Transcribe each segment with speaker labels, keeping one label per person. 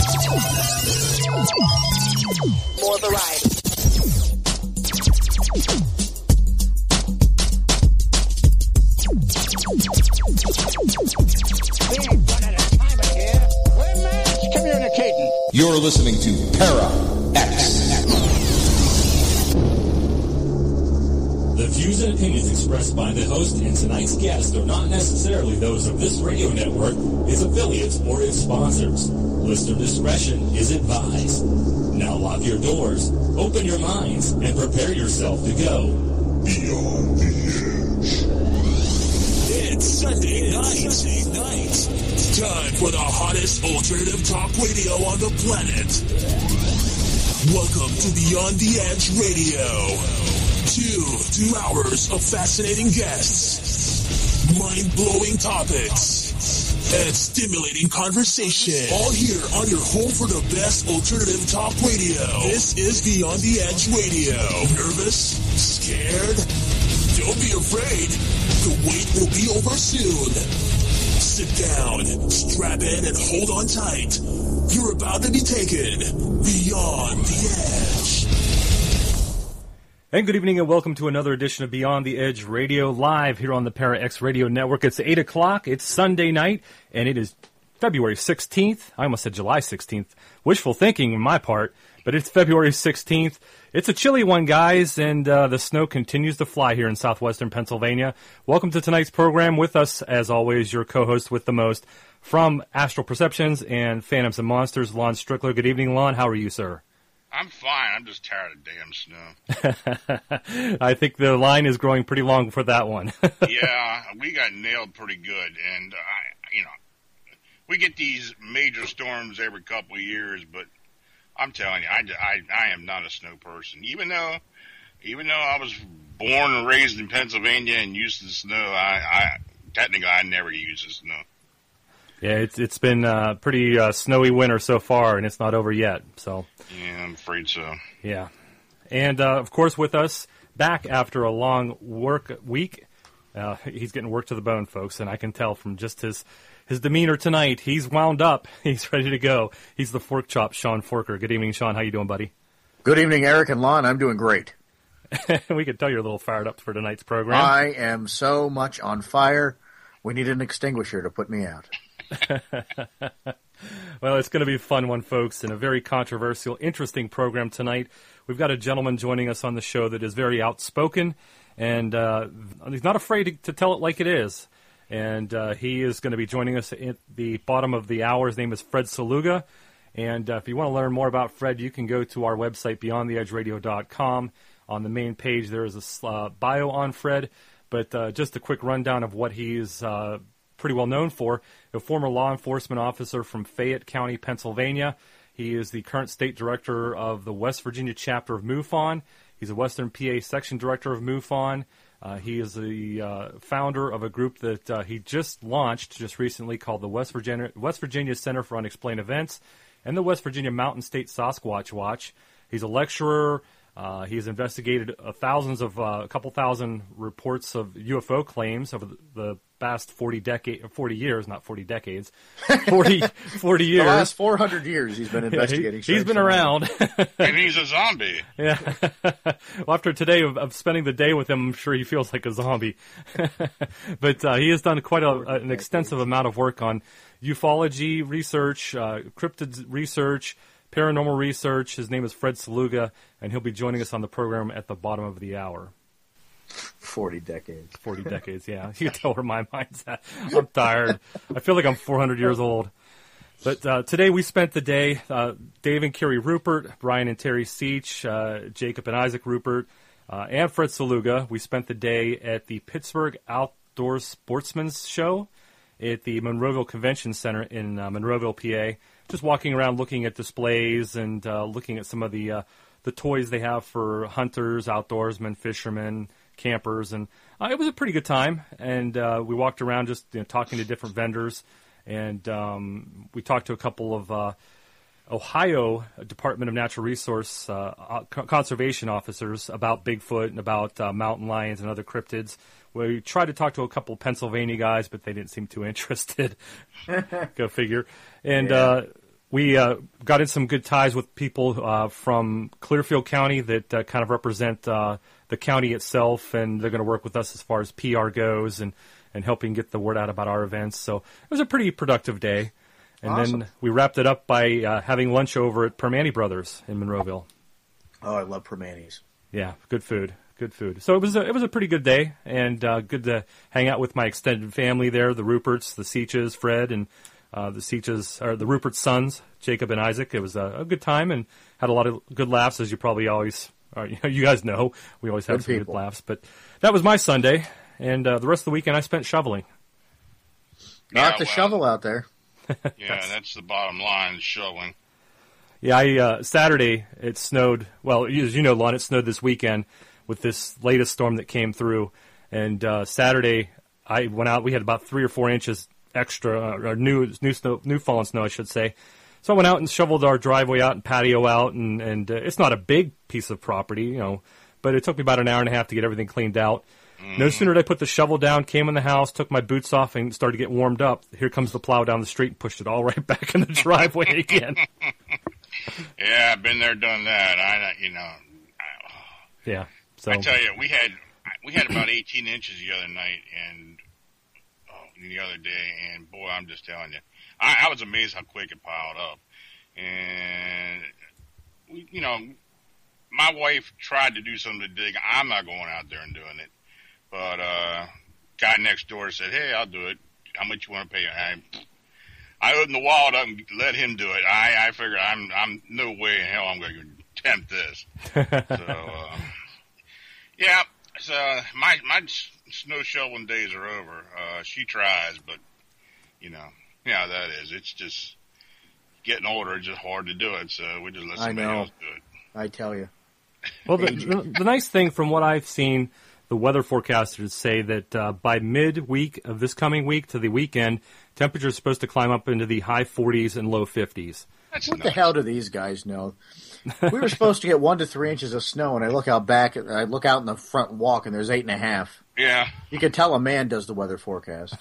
Speaker 1: More variety.
Speaker 2: We ain't running a timer here. We're mass communicating.
Speaker 3: You're listening to Para X.
Speaker 4: The views and opinions expressed by the host and tonight's guest are not necessarily those of this radio network, its affiliates, or its sponsors. Listener discretion is advised. Now lock your doors, open your minds, and prepare yourself to go beyond the edge.
Speaker 5: It's Sunday night. Time for the hottest alternative talk radio on the planet. Welcome to Beyond the Edge Radio. 2 hours of fascinating guests, mind-blowing topics, and stimulating conversation. All here on your home for the best alternative talk radio. This is Beyond the Edge Radio. Nervous? Scared? Don't be afraid. The wait will be over soon. Sit down, strap in, and hold on tight. You're about to be taken beyond the edge.
Speaker 6: And good evening and welcome to another edition of Beyond the Edge Radio, live here on the Para X Radio Network. It's 8 o'clock, it's Sunday night, and it is February 16th. I almost said July 16th. Wishful thinking on my part, but it's February 16th. It's a chilly one, guys, and the snow continues to fly here in southwestern Pennsylvania. Welcome to tonight's program. With us, as always, your co-host with the most from Astral Perceptions and Phantoms and Monsters, Lon Strickler. Good evening, Lon. How are you, sir?
Speaker 7: I'm fine. I'm just tired of damn snow.
Speaker 6: I think the line is growing pretty long for that one.
Speaker 7: Yeah, we got nailed pretty good. And, we get these major storms every couple of years, but I'm telling you, I am not a snow person. Even though I was born and raised in Pennsylvania and used to the snow, I never used the snow.
Speaker 6: Yeah, it's been a pretty snowy winter so far, and it's not over yet. So
Speaker 7: yeah, I'm afraid so.
Speaker 6: Yeah, and of course, with us back after a long work week, he's getting worked to the bone, folks, and I can tell from just his demeanor tonight. He's wound up. He's ready to go. He's the Fork Chop, Sean Forker. Good evening, Sean. How you doing, buddy?
Speaker 8: Good evening, Eric and Lon. I'm doing great.
Speaker 6: We can tell you're a little fired up for tonight's program.
Speaker 8: I am so much on fire. We need an extinguisher to put me out.
Speaker 6: Well, it's going to be a fun one, folks, and a very controversial, interesting program tonight. We've got a gentleman joining us on the show that is very outspoken, and he's not afraid to tell it like it is. And he is going to be joining us at the bottom of the hour. His name is Fred Saluga. And if you want to learn more about Fred, you can go to our website, beyondtheedgeradio.com. On the main page, there is a bio on Fred. But just a quick rundown of what he's pretty well known for. A former law enforcement officer from Fayette County, Pennsylvania. He is the current state director of the West Virginia chapter of MUFON. He's a Western PA section director of MUFON. He is the founder of a group that he just launched just recently called the West Virginia Center for Unexplained Events and the West Virginia Mountain State Sasquatch Watch. He's a lecturer. He has investigated a couple thousand reports of UFO claims over the past 40 years, not 40 decades, 40 years.
Speaker 8: The last 400 years he's been investigating.
Speaker 6: He's been around.
Speaker 7: And he's a zombie.
Speaker 6: Yeah. Well, after today of spending the day with him, I'm sure he feels like a zombie. But he has done quite an extensive amount of work on ufology research, cryptid research, paranormal research. His name is Fred Saluga, and he'll be joining us on the program at the bottom of the hour.
Speaker 8: 40 decades.
Speaker 6: 40 decades, yeah. You can tell where my mind's at. I'm tired. I feel like I'm 400 years old. But today we spent the day, Dave and Kerry Rupert, Brian and Terry Seach, Jacob and Isaac Rupert, and Fred Saluga. We spent the day at the Pittsburgh Outdoor Sportsman's Show at the Monroeville Convention Center in Monroeville, PA. Just walking around looking at displays and looking at some of the toys they have for hunters, outdoorsmen, fishermen, campers. And it was a pretty good time. And we walked around just talking to different vendors. And we talked to a couple of Ohio Department of Natural Resource conservation officers about Bigfoot and about mountain lions and other cryptids. We tried to talk to a couple of Pennsylvania guys, but they didn't seem too interested. Go figure. And We got in some good ties with people from Clearfield County that kind of represent the county itself, and they're going to work with us as far as PR goes and helping get the word out about our events. So it was a pretty productive day. And
Speaker 8: Awesome.
Speaker 6: then we wrapped it up by having lunch over at Permane Brothers in Monroeville.
Speaker 8: Oh, I love Permanis.
Speaker 6: Yeah, good food. Good food. So it was a pretty good day, and good to hang out with my extended family there, the Ruperts, the Seaches, Fred, and the Seaches, or the Rupert's sons, Jacob and Isaac. It was a good time and had a lot of good laughs, as you probably always, you guys know. We always have
Speaker 8: Good
Speaker 6: some
Speaker 8: people.
Speaker 6: good laughs. But that was my Sunday, and the rest of the weekend I spent shoveling.
Speaker 8: Not
Speaker 7: Yeah,
Speaker 8: the
Speaker 7: well,
Speaker 8: shovel out there.
Speaker 7: Yeah, that's the bottom line, shoveling.
Speaker 6: Yeah, Saturday it snowed. Well, as you know, Lon, it snowed this weekend with this latest storm that came through. And Saturday I went out. We had about 3 or 4 inches extra, or new fallen snow, I should say. So I went out and shoveled our driveway out and patio out, and it's not a big piece of property, but it took me about an hour and a half to get everything cleaned out. No sooner did I put the shovel down, came in the house, took my boots off, and started to get warmed up. Here comes the plow down the street and pushed it all right back in the driveway again.
Speaker 7: Yeah, I've been there, done that.
Speaker 6: Yeah. So
Speaker 7: I tell you, we had about 18 inches the other night, and the other day, and boy, I'm just telling you, I was amazed how quick it piled up. And my wife tried to do something to dig. I'm not going out there and doing it, but guy next door said, "Hey, I'll do it. How much you want to pay?" I opened the wallet up and let him do it. I figured I'm no way in hell I'm going to attempt this. So yeah. So my snow shoveling days are over. She tries, but yeah, that is. It's just getting older. It's just hard to do it. So we just let somebody else do it.
Speaker 8: I tell you.
Speaker 6: Well, the nice thing from what I've seen, the weather forecasters say that by midweek of this coming week to the weekend, temperatures are supposed to climb up into the high 40s and low 50s.
Speaker 8: What the hell do these guys know? We were supposed to get 1 to 3 inches of snow, and I look out back. I look out in the front walk, and there's 8.5.
Speaker 7: Yeah.
Speaker 8: You can tell a man does the weather forecast.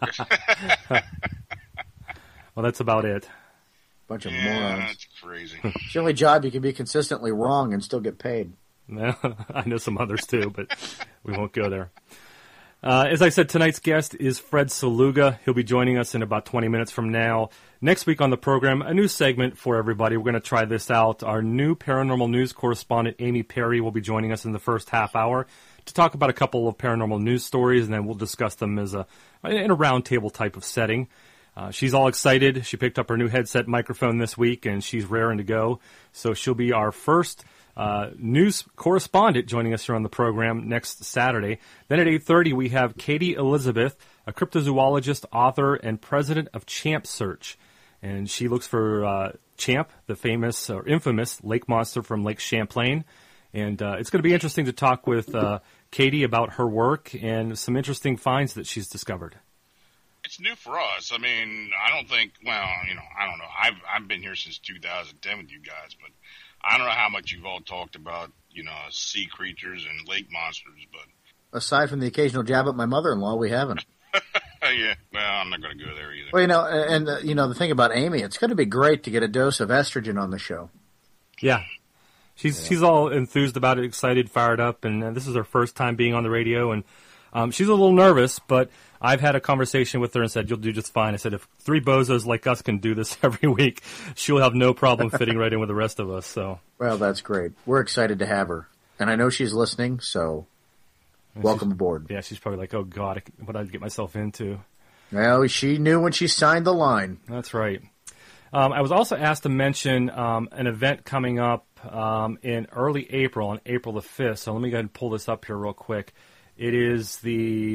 Speaker 6: Well, that's about it.
Speaker 8: Bunch of
Speaker 7: Yeah,
Speaker 8: morons.
Speaker 7: that's crazy.
Speaker 8: It's the only job you can be consistently wrong and still get paid.
Speaker 6: I know some others too, but we won't go there. As I said, tonight's guest is Fred Saluga. He'll be joining us in about 20 minutes from now. Next week on the program, a new segment for everybody. We're going to try this out. Our new paranormal news correspondent, Amy Perry, will be joining us in the first half hour to talk about a couple of paranormal news stories, and then we'll discuss them in a roundtable type of setting. She's all excited. She picked up her new headset microphone this week, and she's raring to go. So she'll be our first news correspondent joining us here on the program next Saturday. Then at 8:30, we have Katie Elizabeth, a cryptozoologist, author, and president of Champ Search. And she looks for Champ, the famous or infamous lake monster from Lake Champlain. And it's going to be interesting to talk with Katie about her work and some interesting finds that she's discovered.
Speaker 7: It's new for us. I mean, I don't think, I don't know. I've been here since 2010 with you guys, but I don't know how much you've all talked about, sea creatures and lake monsters, but
Speaker 8: Aside from the occasional jab at my mother-in-law, we haven't.
Speaker 7: yeah, well, I'm not going to go there either.
Speaker 8: Well, the thing about Amy, it's going to be great to get a dose of estrogen on the show.
Speaker 6: Yeah. She's all enthused about it, excited, fired up, and this is her first time being on the radio, and she's a little nervous, but I've had a conversation with her and said, you'll do just fine. I said, if 3 bozos like us can do this every week, she'll have no problem fitting right in with the rest of us. So,
Speaker 8: Well, that's great. We're excited to have her. And I know she's listening, so welcome aboard.
Speaker 6: Yeah, she's probably like, oh, God, what did I get myself into?
Speaker 8: Well, she knew when she signed the line.
Speaker 6: That's right. I was also asked to mention an event coming up in early April, on April the 5th. So let me go ahead and pull this up here real quick. It is the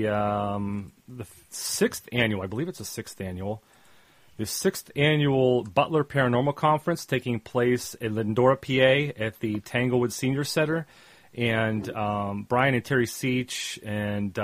Speaker 6: 6th annual, I believe it's the 6th annual, the 6th annual Butler Paranormal Conference taking place in Lindora, PA at the Tanglewood Senior Center. And Brian and Terry Seach and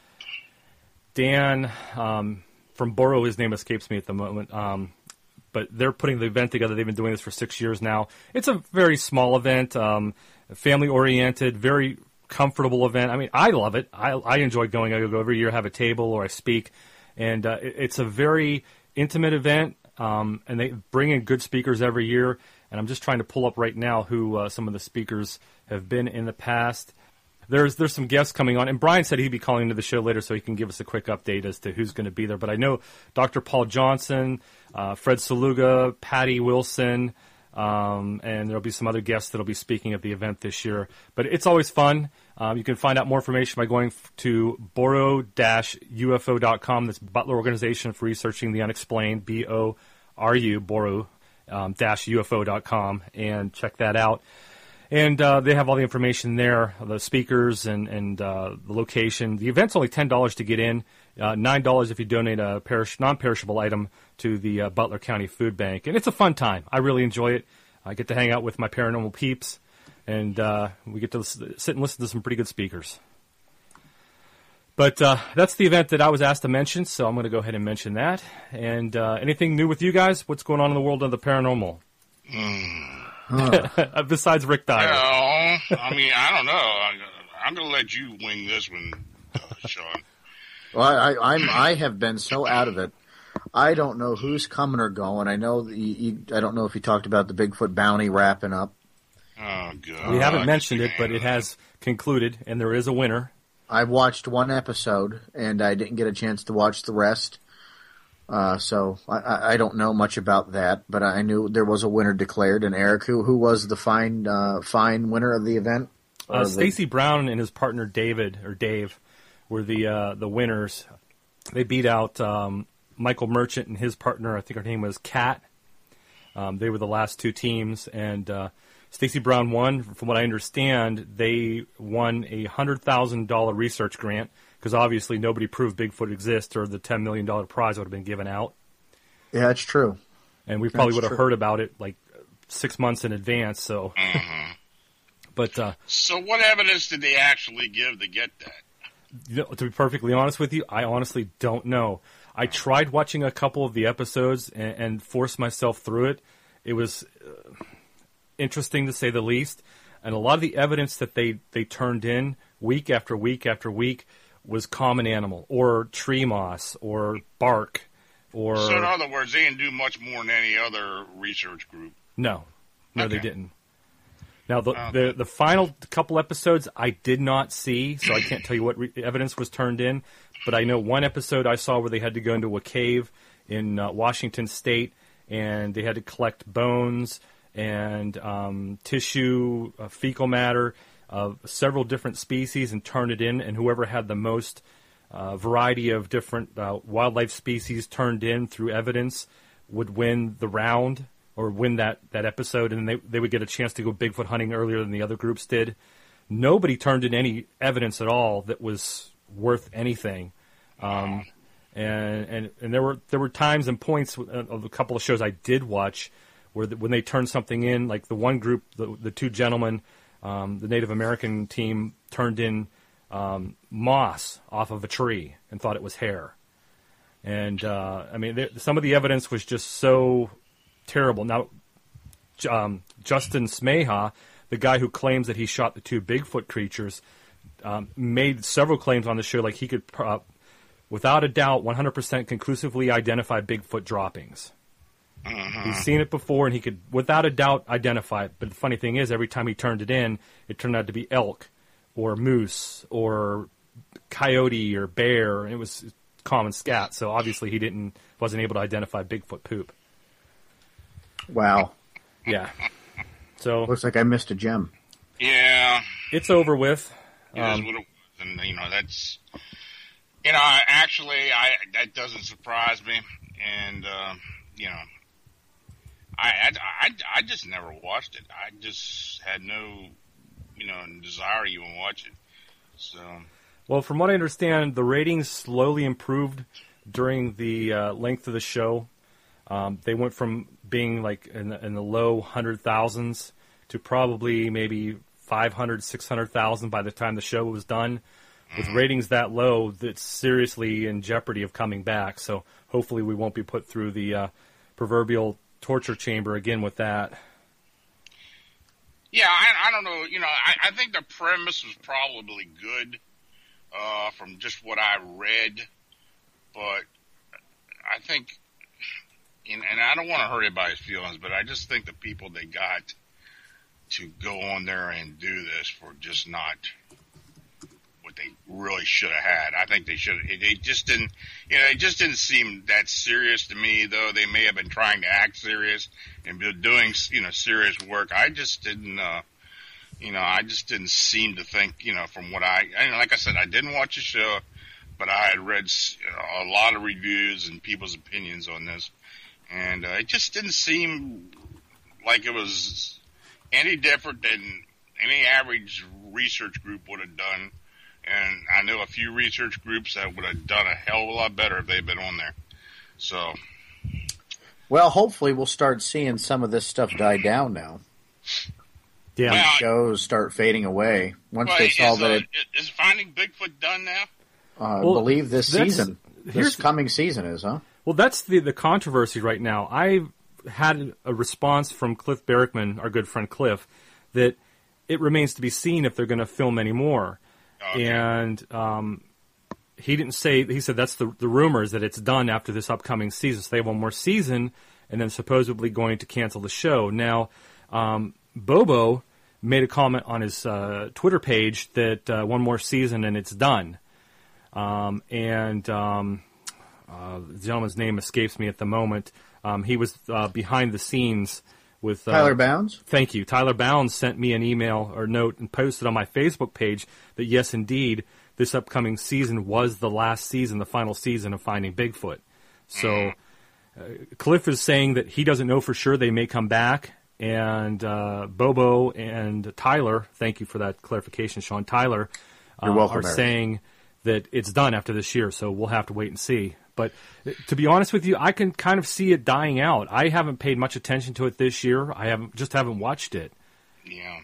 Speaker 6: Dan from Borough, his name escapes me at the moment, but they're putting the event together. They've been doing this for 6 years now. It's a very small event, family-oriented, very comfortable event. I mean, I love it. I enjoy going. I go every year, have a table, or I speak. And it's a very intimate event. and they bring in good speakers every year. And I'm just trying to pull up right now who some of the speakers have been in the past. There's some guests coming on, and Brian said he'd be calling into the show later so he can give us a quick update as to who's going to be there. But I know Dr. Paul Johnson, Fred Saluga, Patty Wilson, and there'll be some other guests that'll be speaking at the event this year. But it's always fun. You can find out more information by going to boru-ufo.com. That's Butler Organization for Researching the Unexplained, B-O-R-U, boru-ufo.com, and check that out. And they have all the information there, the speakers and the location. The event's only $10 to get in, $9 if you donate a non-perishable item to the Butler County Food Bank. And it's a fun time. I really enjoy it. I get to hang out with my paranormal peeps, and we get to sit and listen to some pretty good speakers. But that's the event that I was asked to mention, so I'm going to go ahead and mention that. And anything new with you guys? What's going on in the world of the paranormal? Besides Rick Dyer.
Speaker 7: Well, I mean, I don't know. I'm going to let you wing this one, Sean.
Speaker 8: Well, I have been so out of it. I don't know who's coming or going. I know I don't know if you talked about the Bigfoot bounty wrapping up.
Speaker 7: Oh, God.
Speaker 6: We haven't mentioned it, but it has concluded, and there is a winner.
Speaker 8: I watched one episode, and I didn't get a chance to watch the rest. So I don't know much about that, but I knew there was a winner declared. And Eric, who was the fine winner of the event?
Speaker 6: Stacy Brown and his partner Dave were the winners. They beat out Michael Merchant and his partner. I think her name was Kat. They were the last two teams, and Stacy Brown won. From what I understand, they won a $100,000 research grant, because obviously nobody proved Bigfoot exists, or the $10 million prize would have been given out.
Speaker 8: Yeah, that's true.
Speaker 6: And we probably would have heard about it like 6 months in advance. So, but
Speaker 7: so what evidence did they actually give to get that?
Speaker 6: To be perfectly honest with you, I honestly don't know. I tried watching a couple of the episodes and forced myself through it. It was interesting to say the least, and a lot of the evidence that they turned in week after week after week was common animal, or tree moss, or bark, or...
Speaker 7: So in other words, they didn't do much more than any other research group.
Speaker 6: No, they didn't. Now, the final couple episodes I did not see, so I can't tell you what evidence was turned in, but I know one episode I saw where they had to go into a cave in Washington State, and they had to collect bones and tissue, fecal matter, of several different species and turn it in, and whoever had the most variety of different wildlife species turned in through evidence would win the round, or win that episode, and they would get a chance to go Bigfoot hunting earlier than the other groups did. Nobody turned in any evidence at all that was worth anything. And there were times and points of a couple of shows I did watch where when they turned something in, like the one group, the two gentlemen, the Native American team turned in moss off of a tree and thought it was hair. And, some of the evidence was just so terrible. Now, Justin Smeha, the guy who claims that he shot the two Bigfoot creatures, made several claims on the show, like he could, without a doubt, 100% conclusively identify Bigfoot droppings. He's seen it before, and he could, without a doubt, identify it. But the funny thing is, every time he turned it in, it turned out to be elk or moose or coyote or bear, and it was common scat. So obviously he wasn't able to identify Bigfoot poop.
Speaker 8: Wow.
Speaker 6: Yeah. So
Speaker 8: looks like I missed a gem.
Speaker 7: Yeah.
Speaker 6: It's over with.
Speaker 7: It is what it was, and that's, actually, that doesn't surprise me, and I just never watched it. I just had no, desire to even watch it. So.
Speaker 6: Well, from what I understand, the ratings slowly improved during the length of the show. They went from being like in the low 100,000s to probably maybe 500, 600,000 by the time the show was done. With ratings that low, that's seriously in jeopardy of coming back. So hopefully we won't be put through the proverbial torture chamber again with that.
Speaker 7: Yeah, I don't know. I think the premise was probably good from just what I read, but I think, and I don't want to hurt anybody's feelings, but I just think the people they got to go on there and do this were just not what they really should have had. I think they should. It just didn't. It just didn't seem that serious to me. Though they may have been trying to act serious and be doing serious work. I just didn't. I just didn't seem to think. From what like I said, I didn't watch the show, but I had read a lot of reviews and people's opinions on this, and it just didn't seem like it was any different than any average research group would have done. And I know a few research groups that would have done a hell of a lot better if they'd been on there. So,
Speaker 8: well, hopefully we'll start seeing some of this stuff die down now.
Speaker 6: Yeah,
Speaker 7: well,
Speaker 8: shows start fading away once they saw that.
Speaker 7: Is Finding Bigfoot done now?
Speaker 8: I believe this coming season is, huh?
Speaker 6: Well, that's the controversy right now. I had a response from Cliff Barackman, our good friend Cliff, that it remains to be seen if they're going to film any more. Okay. And he didn't say. He said that's the rumors that it's done after this upcoming season. So they have one more season, and then supposedly going to cancel the show. Now, Bobo made a comment on his Twitter page that one more season and it's done. The gentleman's name escapes me at the moment. He was behind the scenes with
Speaker 8: Tyler Bounds.
Speaker 6: Thank you. Tyler Bounds sent me an email or note and posted on my Facebook page that yes, indeed, this upcoming season was the last season, the final season of Finding Bigfoot. So Cliff is saying that he doesn't know for sure. They may come back, and Bobo and Tyler, thank you for that clarification, Sean. Tyler
Speaker 8: You're welcome,
Speaker 6: are
Speaker 8: Eric.
Speaker 6: saying that it's done after this year, so we'll have to wait and see. But to be honest with you, I can kind of see it dying out. I haven't paid much attention to it this year. I haven't watched it.
Speaker 7: Yeah.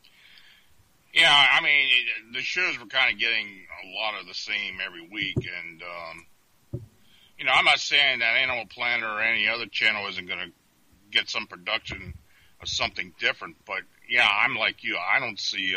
Speaker 7: Yeah, I mean, the shows were kind of getting a lot of the same every week, and, I'm not saying that Animal Planet or any other channel isn't going to get some production of something different, but, yeah, I'm like you. I don't see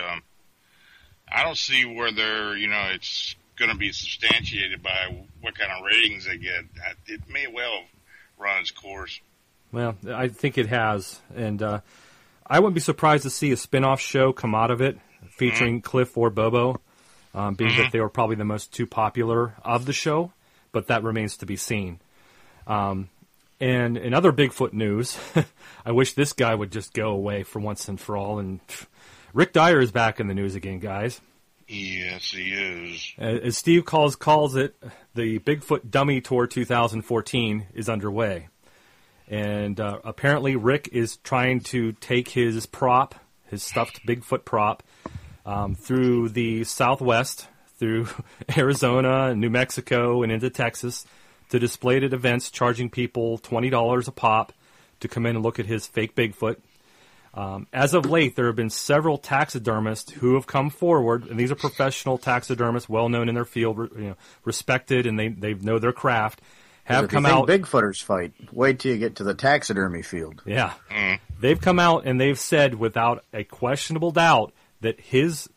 Speaker 7: where they're, it's going to be substantiated by what kind of ratings they get. It may well have run its course.
Speaker 6: Well, I think it has, and I wouldn't be surprised to see a spin-off show come out of it featuring Cliff or Bobo, being that they were probably the most two popular of the show, but that remains to be seen. And in other Bigfoot news, I wish this guy would just go away for once and for all, and Rick Dyer is back in the news again, guys.
Speaker 7: Yes, he is.
Speaker 6: As Steve calls it, the Bigfoot Dummy Tour 2014 is underway. And apparently Rick is trying to take his prop, his stuffed Bigfoot prop, through the Southwest, through Arizona and New Mexico and into Texas, to display it at events, charging people $20 a pop to come in and look at his fake Bigfoot. As of late, there have been several taxidermists who have come forward, and these are professional taxidermists, well known in their field, respected, and they know their craft. Have come out.
Speaker 8: Bigfooters fight. Wait till you get to the taxidermy field.
Speaker 6: Yeah, they've come out and they've said without a questionable doubt that his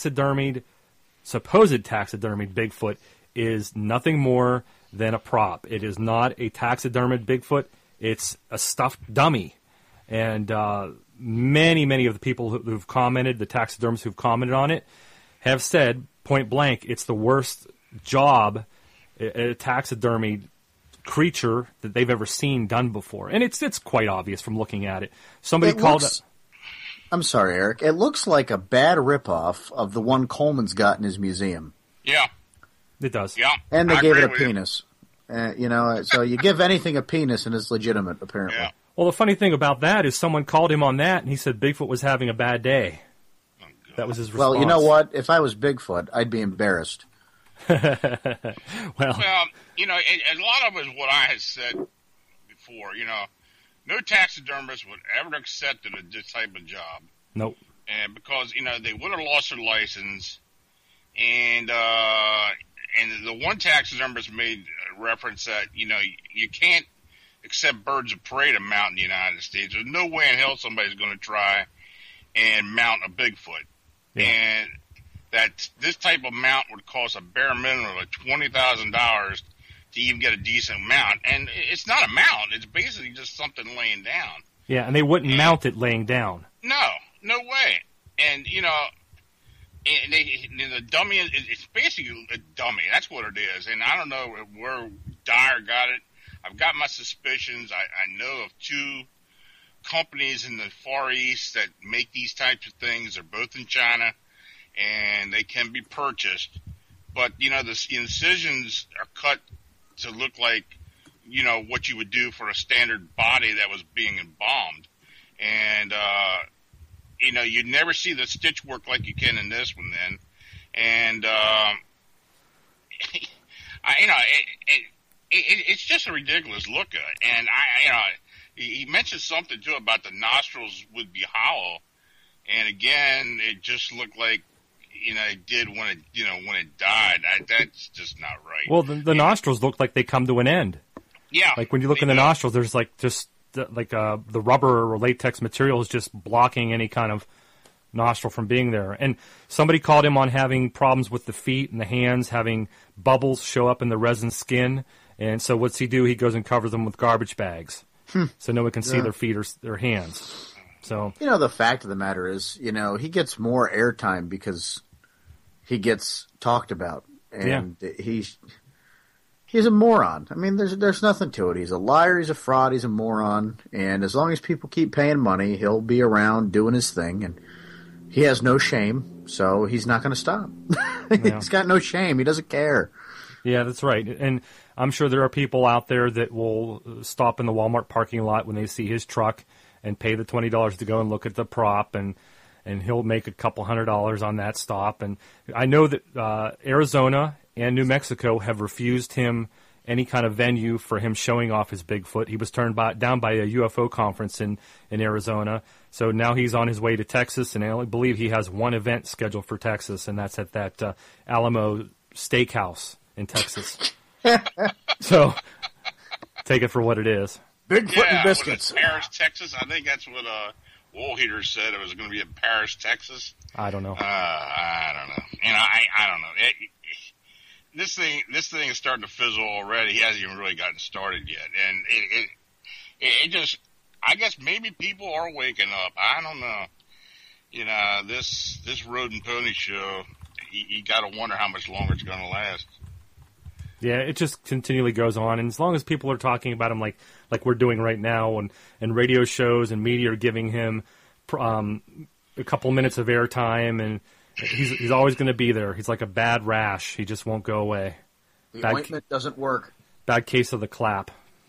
Speaker 6: supposed taxidermied Bigfoot is nothing more than a prop. It is not a taxidermied Bigfoot. It's a stuffed dummy, and many of the people who've commented, the taxidermists who've commented on it, have said point blank, it's the worst job a taxidermy creature that they've ever seen done before. And it's quite obvious from looking at it. Somebody called it.
Speaker 8: I'm sorry, Eric. It looks like a bad ripoff of the one Coleman's got in his museum.
Speaker 7: Yeah.
Speaker 6: It does.
Speaker 7: Yeah.
Speaker 8: And they gave it a penis. So you give anything a penis and it's legitimate, apparently.
Speaker 7: Yeah.
Speaker 6: Well, the funny thing about that is someone called him on that, and he said Bigfoot was having a bad day.
Speaker 7: Oh,
Speaker 6: that was his response.
Speaker 8: Well, you know what? If I was Bigfoot, I'd be embarrassed.
Speaker 6: well,
Speaker 7: a lot of it is what I had said before. No taxidermist would ever accept this type of job.
Speaker 6: Nope.
Speaker 7: And because, they would have lost their license, and the one taxidermist made a reference that, you can't accept birds of prey to mount in the United States. There's no way in hell somebody's going to try and mount a Bigfoot. Yeah. And that this type of mount would cost a bare minimum of $20,000 to even get a decent mount. And it's not a mount. It's basically just something laying down.
Speaker 6: Yeah, and they wouldn't mount it laying down.
Speaker 7: No way. And, you know, the dummy, it's basically a dummy. That's what it is. And I don't know where Dyer got it. I've got my suspicions. I know of two companies in the Far East that make these types of things. They're both in China, and they can be purchased. But, you know, the incisions are cut to look like, you know, what you would do for a standard body that was being embalmed. And, you know, you'd never see the stitch work like you can in this one then. And, it's just a ridiculous look at it. And he mentioned something too about the nostrils would be hollow. And again, it just looked like, you know, it did when it died. That's just not right.
Speaker 6: Well, the nostrils look like they come to an end.
Speaker 7: Yeah.
Speaker 6: Like when you look in the nostrils, there's like just the rubber or latex material is just blocking any kind of nostril from being there. And somebody called him on having problems with the feet and the hands, having bubbles show up in the resin skin. And so what's he do? He goes and covers them with garbage bags so no one can see their feet or their hands. So,
Speaker 8: you know, the fact of the matter is, you know, he gets more airtime because he gets talked about, and he's a moron. I mean, there's nothing to it. He's a liar. He's a fraud. He's a moron. And as long as people keep paying money, he'll be around doing his thing. And he has no shame, so he's not going to stop. He's got no shame. He doesn't care.
Speaker 6: Yeah, that's right. And I'm sure there are people out there that will stop in the Walmart parking lot when they see his truck and pay the $20 to go and look at the prop, and he'll make a couple $100 on that stop. And I know that Arizona and New Mexico have refused him any kind of venue for him showing off his Bigfoot. He was turned down by a UFO conference in Arizona. So now he's on his way to Texas, and I only believe he has one event scheduled for Texas, and that's at that Alamo Steakhouse in Texas. So take it for what it is.
Speaker 8: Bigfoot and biscuits.
Speaker 7: Paris, Texas. I think that's what Woolheater said. It was going to be in Paris, Texas.
Speaker 6: I don't know.
Speaker 7: I don't know. You know, I don't know. This thing is starting to fizzle already. He hasn't even really gotten started yet, and it just. I guess maybe people are waking up. I don't know. You know, this Road and Pony show. You got to wonder how much longer it's going to last.
Speaker 6: Yeah, it just continually goes on, and as long as people are talking about him like we're doing right now, and radio shows and media are giving him a couple minutes of airtime, and he's always going to be there. He's like a bad rash; he just won't go away.
Speaker 8: The ointment doesn't work.
Speaker 6: Bad case of the clap.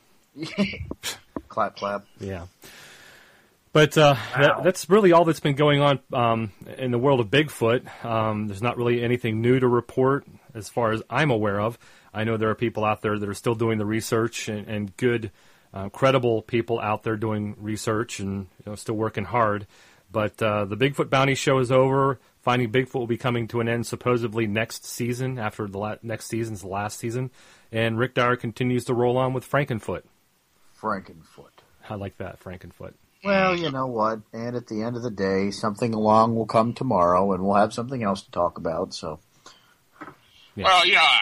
Speaker 8: Clap, clap.
Speaker 6: Yeah. But that's really all that's been going on in the world of Bigfoot. There's not really anything new to report as far as I'm aware of. I know there are people out there that are still doing the research, and good, credible people out there doing research and still working hard. But the Bigfoot Bounty Show is over. Finding Bigfoot will be coming to an end supposedly next season, after the next season's the last season. And Rick Dyer continues to roll on with Frankenfoot.
Speaker 8: Frankenfoot.
Speaker 6: I like that, Frankenfoot.
Speaker 8: Well, you know what? And at the end of the day, something along will come tomorrow, and we'll have something else to talk about. So,
Speaker 6: yeah.
Speaker 7: Well,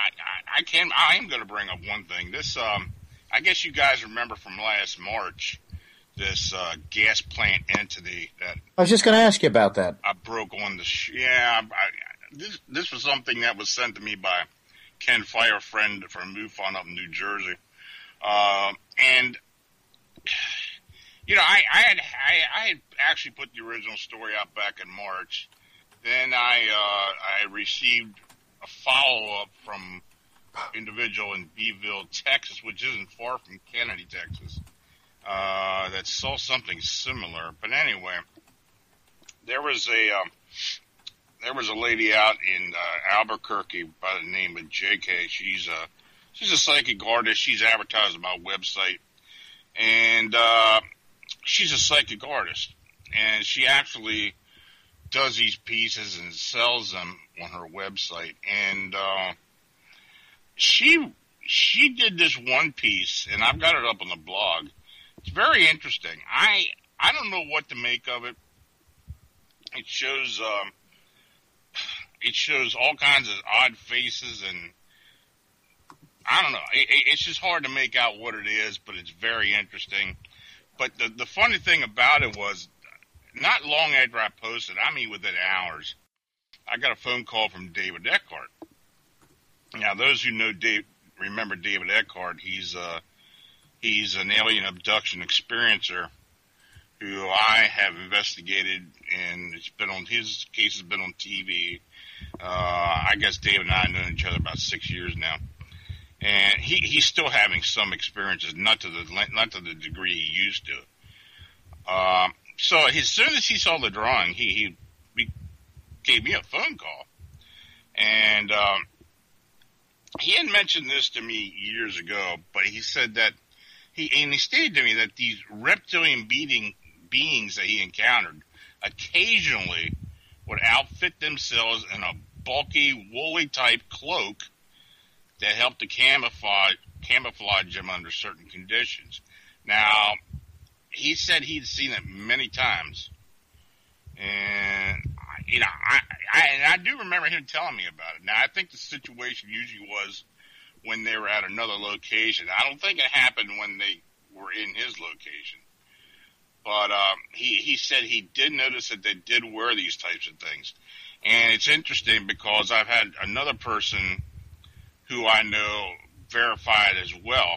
Speaker 7: I am going to bring up one thing. This, I guess you guys remember from last March, this gas plant entity that
Speaker 8: I was just going to ask you about that.
Speaker 7: I broke on the. This was something that was sent to me by Ken Fire, friend from MUFON up in New Jersey, and. You know, I had actually put the original story out back in March. Then I received a follow-up from an individual in Beeville, Texas, which isn't far from Kennedy, Texas, that saw something similar. But anyway, there was a lady out in Albuquerque by the name of JK. She's a psychic artist. She's advertised on my website. And she's a psychic artist, and she actually does these pieces and sells them on her website. And she did this one piece, and I've got it up on the blog. It's very interesting. I don't know what to make of it. It shows all kinds of odd faces and I don't know. It's just hard to make out what it is, but it's very interesting. But the funny thing about it was, not long after I posted, I mean within hours, I got a phone call from David Eckhart. Now, those who know remember David Eckhart, he's an alien abduction experiencer who I have investigated, and his case has been on TV. I guess David and I have known each other about 6 years now. And he's still having some experiences, not to the degree he used to. So as soon as he saw the drawing, he gave me a phone call, and he had mentioned this to me years ago. But he said that he stated to me that these reptilian beings that he encountered occasionally would outfit themselves in a bulky, woolly type cloak that helped to camouflage them under certain conditions. Now, he said he'd seen it many times, and I do remember him telling me about it. Now, I think the situation usually was when they were at another location. I don't think it happened when they were in his location, but he said he did notice that they did wear these types of things, and it's interesting because I've had another person who I know verified as well.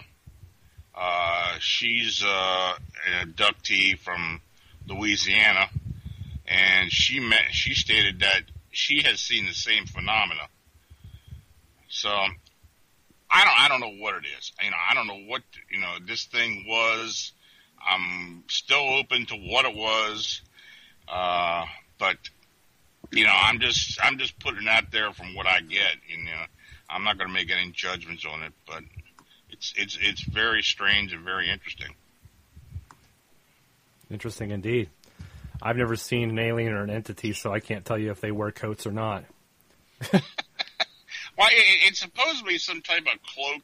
Speaker 7: She's an abductee from Louisiana, and she stated that she has seen the same phenomena. So I don't know what it is. I don't know what this thing was. I'm still open to what it was, but I'm just putting it out there from what I get. I'm not going to make any judgments on it, but it's very strange and very interesting.
Speaker 6: Interesting indeed. I've never seen an alien or an entity, so I can't tell you if they wear coats or not.
Speaker 7: Well, it's supposed to be some type of cloak,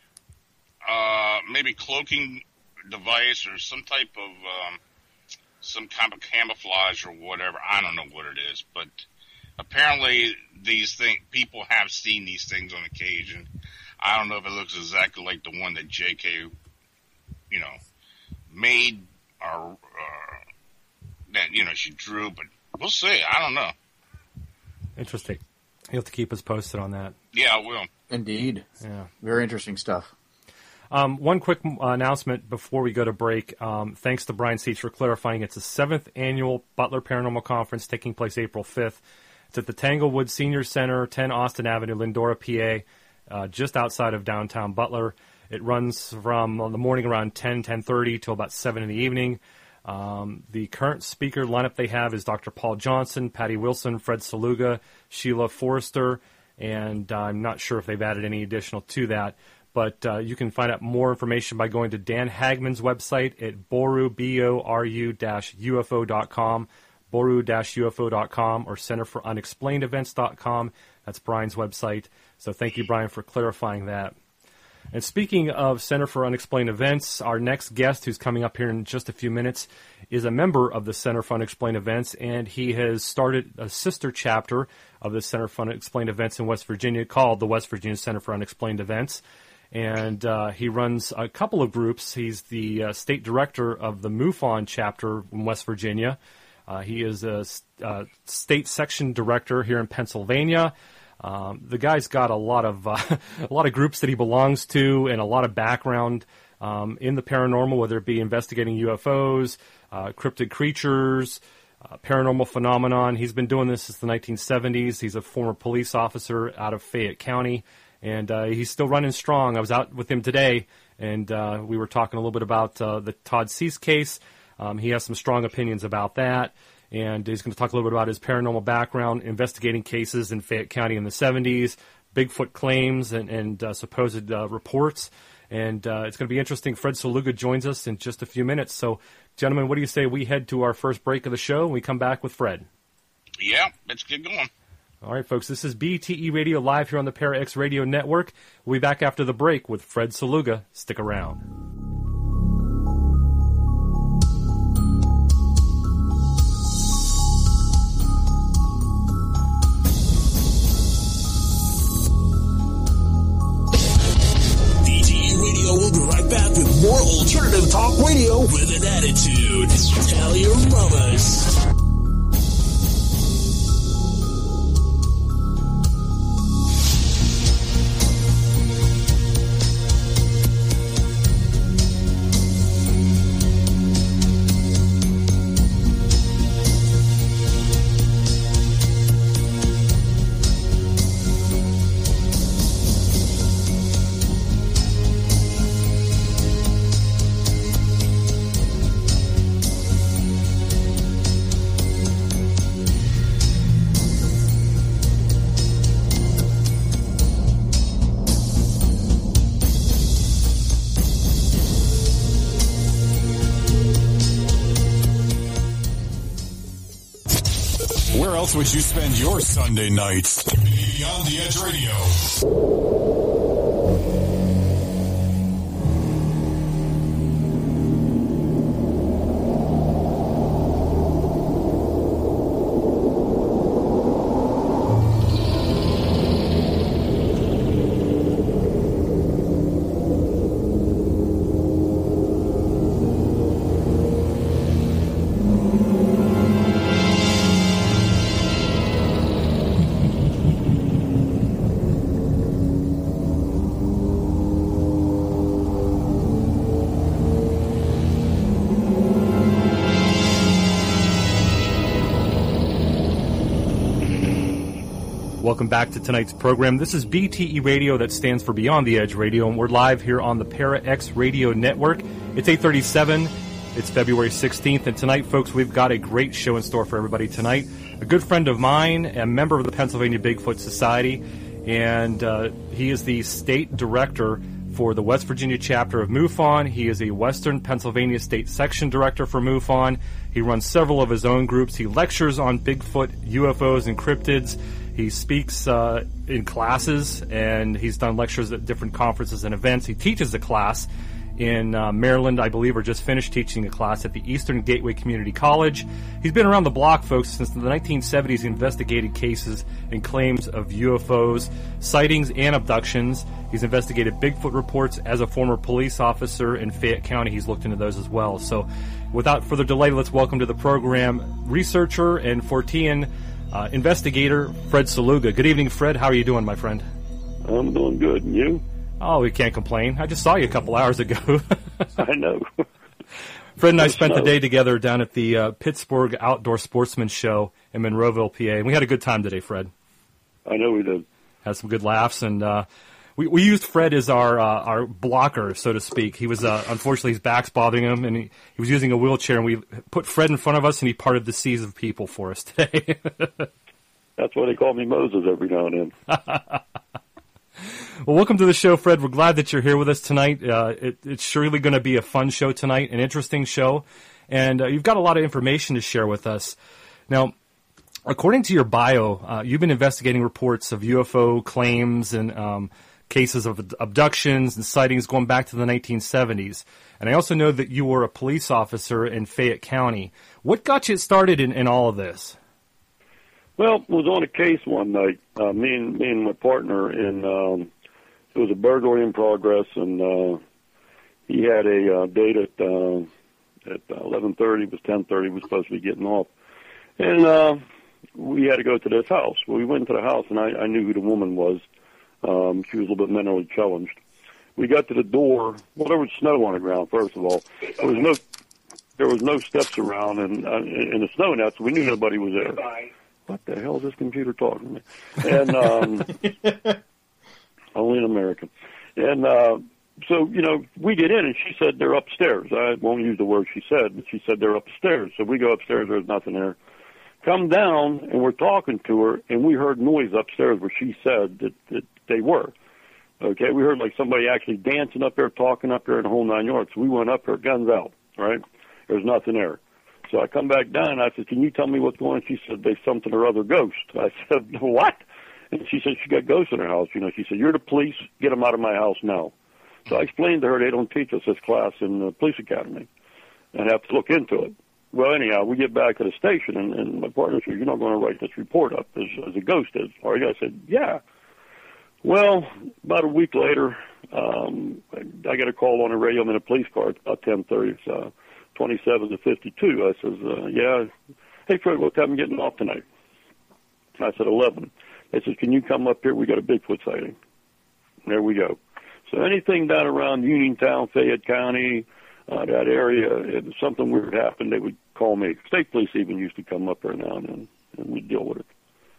Speaker 7: maybe cloaking device or some type of some kind of camouflage or whatever. I don't know what it is, but apparently people have seen these things on occasion. I don't know if it looks exactly like the one that JK, made or that she drew, but we'll see. I don't know.
Speaker 6: Interesting. You'll have to keep us posted on that.
Speaker 7: Yeah, I will.
Speaker 8: Indeed.
Speaker 6: Yeah.
Speaker 8: Very interesting stuff.
Speaker 6: One quick announcement before we go to break. Thanks to Brian Seitz for clarifying. It's the 7th Annual Butler Paranormal Conference taking place April 5th. It's at the Tanglewood Senior Center, 10 Austin Avenue, Lindora, PA, just outside of downtown Butler. It runs from the morning around 10:30 till about 7 in the evening. The current speaker lineup they have is Dr. Paul Johnson, Patty Wilson, Fred Saluga, Sheila Forrester, and I'm not sure if they've added any additional to that. But you can find out more information by going to Dan Hagman's website at boru-ufo.com, boru-ufo.com, or centerforunexplainedevents.com. That's Brian's website. So thank you, Brian, for clarifying that. And speaking of Center for Unexplained Events, our next guest, who's coming up here in just a few minutes, is a member of the Center for Unexplained Events, and he has started a sister chapter of the Center for Unexplained Events in West Virginia called the West Virginia Center for Unexplained Events. And he runs a couple of groups. He's the state director of the MUFON chapter in West Virginia. He is a state section director here in Pennsylvania. The guy's got a lot of groups that he belongs to and a lot of background in the paranormal, whether it be investigating UFOs, cryptid creatures, paranormal phenomenon. He's been doing this since the 1970s. He's a former police officer out of Fayette County, and he's still running strong. I was out with him today, and we were talking a little bit about the Todd Cease case. He has some strong opinions about that. And he's going to talk a little bit about his paranormal background, investigating cases in Fayette County in the 70s, Bigfoot claims and supposed reports. And it's going to be interesting. Fred Saluga joins us in just a few minutes. So, gentlemen, what do you say we head to our first break of the show and we come back with Fred?
Speaker 7: Yeah, let's get going.
Speaker 6: All right, folks, this is BTE Radio live here on the ParaX Radio Network. We'll be back after the break with Fred Saluga. Stick around.
Speaker 5: Where else would you spend your Sunday nights? Beyond the Edge Radio.
Speaker 6: Welcome back to tonight's program. This is BTE Radio, that stands for Beyond the Edge Radio, and we're live here on the Para X Radio Network. It's 8:37. It's February 16th, and tonight, folks, we've got a great show in store for everybody tonight. A good friend of mine, a member of the Pennsylvania Bigfoot Society, and he is the state director for the West Virginia chapter of MUFON. He is a Western Pennsylvania State Section Director for MUFON. He runs several of his own groups. He lectures on Bigfoot, UFOs, and cryptids. He speaks in classes, and he's done lectures at different conferences and events. He teaches a class in Maryland, I believe, or just finished teaching a class at the Eastern Gateway Community College. He's been around the block, folks, since the 1970s, investigating cases and claims of UFOs, sightings, and abductions. He's investigated Bigfoot reports as a former police officer in Fayette County. He's looked into those as well. So without further delay, let's welcome to the program researcher and Fortean investigator Fred Saluga. Good evening, Fred. How are you doing, my friend?
Speaker 9: I'm doing good. And you?
Speaker 6: Oh, we can't complain. I just saw you a couple hours ago.
Speaker 9: I know.
Speaker 6: Fred and I spent the day together down at the Pittsburgh Outdoor Sportsman Show in Monroeville, PA, and we had a good time today, Fred.
Speaker 9: I know we did.
Speaker 6: Had some good laughs, and we used Fred as our blocker, so to speak. He was unfortunately, his back's bothering him, and he was using a wheelchair, and we put Fred in front of us, and he parted the seas of people for us today.
Speaker 9: That's why they call me Moses every now and then.
Speaker 6: Well, welcome to the show, Fred. We're glad that you're here with us tonight. It's surely going to be a fun show tonight, an interesting show, and you've got a lot of information to share with us. Now, according to your bio, you've been investigating reports of UFO claims and cases of abductions and sightings going back to the 1970s. And I also know that you were a police officer in Fayette County. What got you started in all of this?
Speaker 9: Well, I was on a case one night. Me and my partner, and it was a burglary in progress, and he had a date at 11:30. It was 10:30. We were supposed to be getting off, and we had to go to this house. Well, we went to the house, and I knew who the woman was. She was a little bit mentally challenged. We got to the door. Well, there was snow on the ground. First of all, there was no steps around, and the snow now, so we knew nobody was there. What the hell is this computer talking to me? And only an American. And so, we get in, and she said they're upstairs. I won't use the word she said, but she said they're upstairs. So we go upstairs. There's nothing there. Come down, and we're talking to her, and we heard noise upstairs where she said that they were. Okay, we heard like somebody actually dancing up there, talking up there, in the whole 9 yards. So we went up there, guns out, right? There's nothing there. So I come back down, and I said, can you tell me what's going on? She said, there's something or other ghost. I said, what? And she said, she got ghosts in her house. She said, you're the police, get them out of my house now. So I explained to her they don't teach us this class in the police academy, and I have to look into it. Well, anyhow, we get back to the station, and my partner said, you're not going to write this report up as a ghost is, are you? I said, yeah. Well, about a week later, I got a call on the radio. I'm in a police car. It's about 10:30. It's 27 to 52. I says, yeah. Hey, Fred, what time are you getting off tonight? I said, 11. They says, can you come up here? We got a Bigfoot sighting. There we go. So anything down around Uniontown, Fayette County, that area, if something weird happened, they would call me. State police even used to come up there now and then, and we'd deal with it.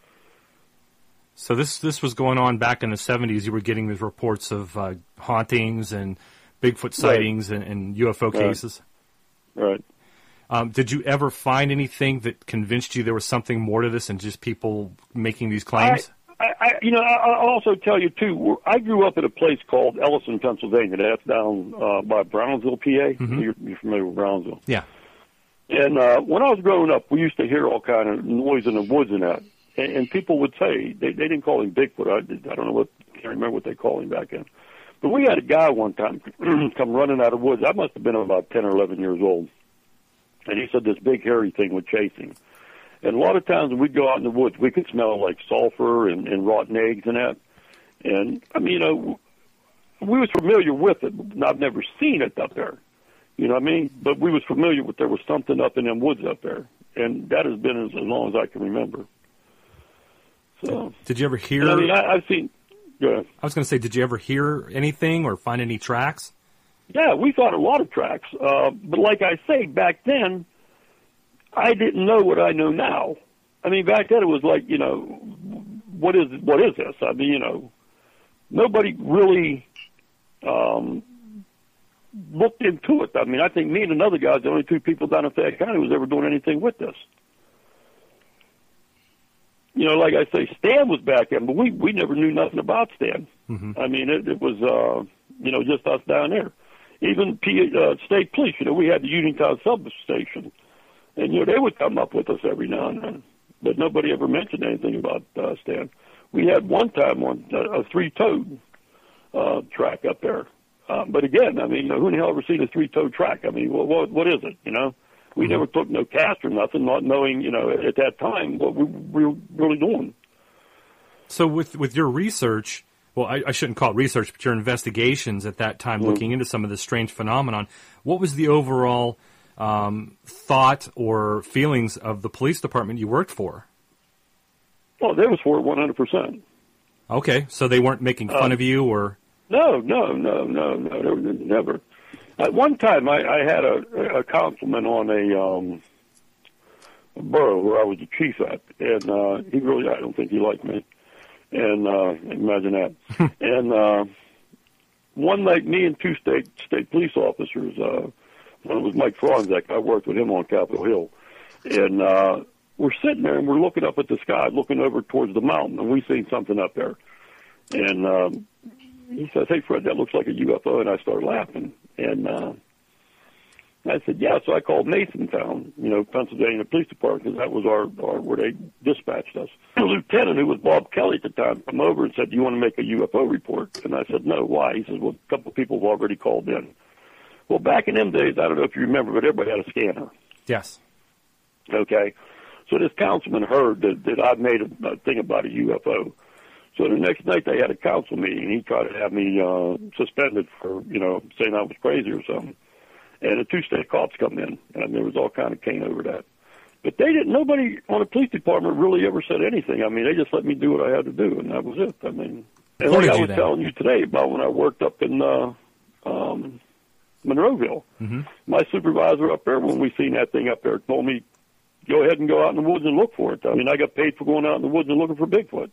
Speaker 6: So this was going on back in the 70s. You were getting these reports of hauntings and Bigfoot sightings and UFO cases?
Speaker 9: Right.
Speaker 6: Did you ever find anything that convinced you there was something more to this than just people making these claims?
Speaker 9: I'll also tell you, too, I grew up at a place called Ellison, Pennsylvania. That's down by Brownsville, PA. Mm-hmm. You're familiar with Brownsville.
Speaker 6: Yeah.
Speaker 9: And when I was growing up, we used to hear all kind of noise in the woods and that. And people would say, they didn't call him Bigfoot. I don't know can't remember what they called him back then. But we had a guy one time come running out of the woods. I must have been about 10 or 11 years old. And he said this big hairy thing would chase him. And a lot of times when we'd go out in the woods, we could smell like sulfur and rotten eggs and that. And, I mean, we was familiar with it. I've never seen it up there. You know what I mean? But we was familiar with there was something up in them woods up there. And that has been as long as I can remember. So,
Speaker 6: did you ever hear?
Speaker 9: I mean, I've seen. Yeah.
Speaker 6: I was going to say, did you ever hear anything or find any tracks?
Speaker 9: Yeah, we found a lot of tracks. But like I say, back then, I didn't know what I know now. I mean, back then it was like, you know, what is this? I mean, you know, nobody really looked into it. I mean, I think me and another guy are the only two people down in Fayette County who was ever doing anything with this. You know, like I say, Stan was back then, but we never knew nothing about Stan.
Speaker 6: Mm-hmm.
Speaker 9: I mean, it was, you know, just us down there. Even state police, you know, we had the Uniontown substation. And, you know, they would come up with us every now and then. But nobody ever mentioned anything about Stan. We had one time a three-toed track up there. But again, I mean, who in the hell ever seen a three-toed track? I mean, what is it, you know? We never took no cast or nothing, not knowing, you know, at that time what we were really doing.
Speaker 6: So with your research, well, I shouldn't call it research, but your investigations at that time looking into some of this strange phenomenon, what was the overall thought or feelings of the police department you worked for?
Speaker 9: Oh, they was for it 100%.
Speaker 6: Okay, so they weren't making fun of you or?
Speaker 9: No, never. At one time, I had a councilman on a borough where I was the chief at, and he really, I don't think he liked me. And imagine that. And one night, me and two state police officers, one was Mike Franzek. I worked with him on Capitol Hill, and we're sitting there and we're looking up at the sky, looking over towards the mountain, and we seen something up there. And he says, "Hey, Fred, that looks like a UFO," and I started laughing. And I said, "Yeah." So I called Masontown, you know, Pennsylvania Police Department, because that was our where they dispatched us. The lieutenant, who was Bob Kelly at the time, come over and said, "Do you want to make a UFO report?" And I said, "No." Why? He says, "Well, a couple of people have already called in." Well, back in them days, I don't know if you remember, but everybody had a scanner.
Speaker 6: Yes.
Speaker 9: Okay. So this councilman heard that I made a thing about a UFO. So the next night they had a council meeting. He tried to have me suspended for, you know, saying I was crazy or something. And the two state cops come in, and there was all kind of cane over that. But nobody on the police department really ever said anything. I mean, they just let me do what I had to do, and that was it. I mean, and like I was telling you today about when I worked up in Monroeville, my supervisor up there, when we seen that thing up there, told me, "Go ahead and go out in the woods and look for it." I mean, I got paid for going out in the woods and looking for Bigfoot.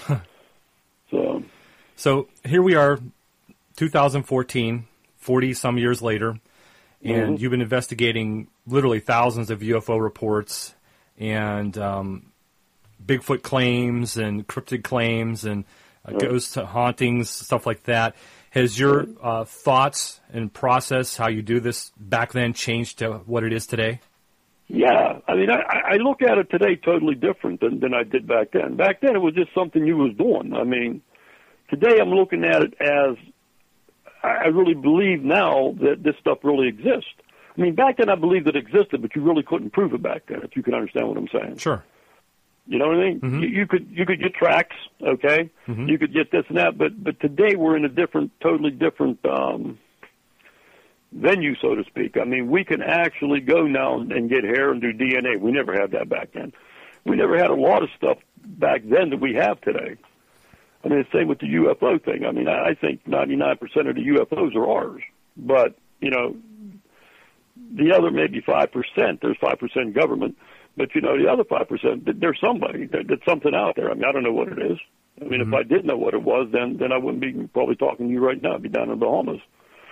Speaker 6: So here we are, 2014, 40-some years later, and you've been investigating literally thousands of UFO reports and Bigfoot claims and cryptid claims and ghost hauntings, stuff like that. Has your thoughts and process, how you do this back then, changed to what it is today?
Speaker 9: Yeah, I mean, I look at it today totally different than I did back then. Back then, it was just something you was doing. I mean, today I'm looking at it as I really believe now that this stuff really exists. I mean, back then I believed it existed, but you really couldn't prove it back then, if you can understand what I'm saying.
Speaker 6: Sure.
Speaker 9: You know what I mean? You could get tracks, okay? You could get this and that, but today we're in a totally different venue, so to speak. I mean, we can actually go now and get hair and do DNA. We never had that back then. We never had a lot of stuff back then that we have today. I mean, the same with the UFO thing. I mean, I think 99% of the UFOs are ours. But, you know, the other maybe 5%, there's 5% government. But, you know, the other 5%, there's somebody. There's something out there. I mean, I don't know what it is. I mean, if I did know what it was, then I wouldn't be probably talking to you right now. I'd be down in the Bahamas.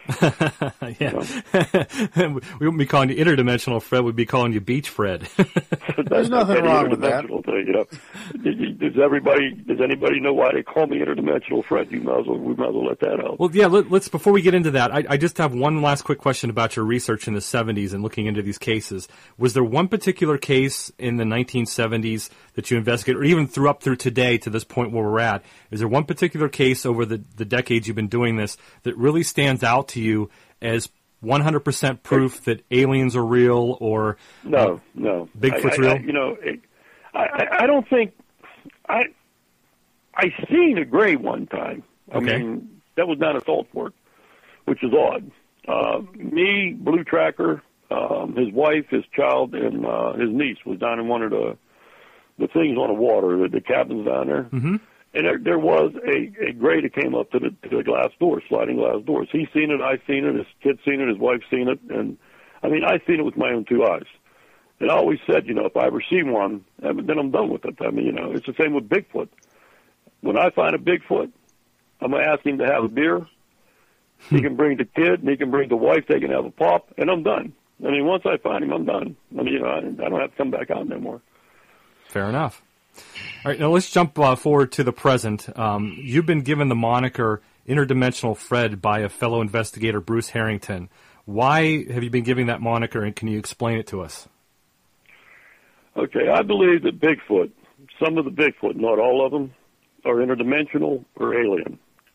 Speaker 6: Yeah. We wouldn't be calling you interdimensional Fred. We'd be calling you Beach Fred.
Speaker 8: There's nothing wrong with that.
Speaker 9: Thing, you know. Does anybody know why they call me interdimensional Fred? We might as well let that out.
Speaker 6: Well, yeah, let's, before we get into that, I just have one last quick question about your research in the 70s and looking into these cases. Was there one particular case in the 1970s that you investigated, or even up through today to this point where we're at? Is there one particular case over the decades you've been doing this that really stands out to you as 100% proof that aliens are real, or
Speaker 9: no,
Speaker 6: Bigfoot's real?
Speaker 9: I don't think I seen a gray one time. I mean, that was down at Salt Fork, which is odd. Me, Blue Tracker, his wife, his child, and his niece was down in one of the things on the water, the cabins down there.
Speaker 6: Mm-hmm.
Speaker 9: And there was a gray that came up to the glass door, sliding glass doors. He's seen it, I've seen it, his kid's seen it, his wife's seen it, and I mean, I've seen it with my own two eyes. And I always said, if I ever see one, then I'm done with it. I mean, it's the same with Bigfoot. When I find a Bigfoot, I'm going to ask him to have a beer. He can bring the kid, and he can bring the wife. They can have a pop, and I'm done. I mean, once I find him, I'm done. I mean, I don't have to come back out no more.
Speaker 6: Fair enough. All right, now let's jump forward to the present. You've been given the moniker Interdimensional Fred by a fellow investigator, Bruce Harrington. Why have you been giving that moniker, and can you explain it to us?
Speaker 9: Okay, I believe that Bigfoot, some of the Bigfoot, not all of them, are interdimensional or alien.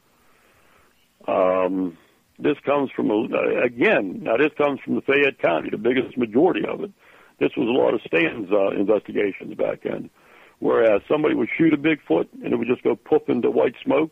Speaker 9: This comes from, this comes from the Fayette County, the biggest majority of it. This was a lot of Stan's investigations back then, whereas somebody would shoot a Bigfoot and it would just go poof into white smoke.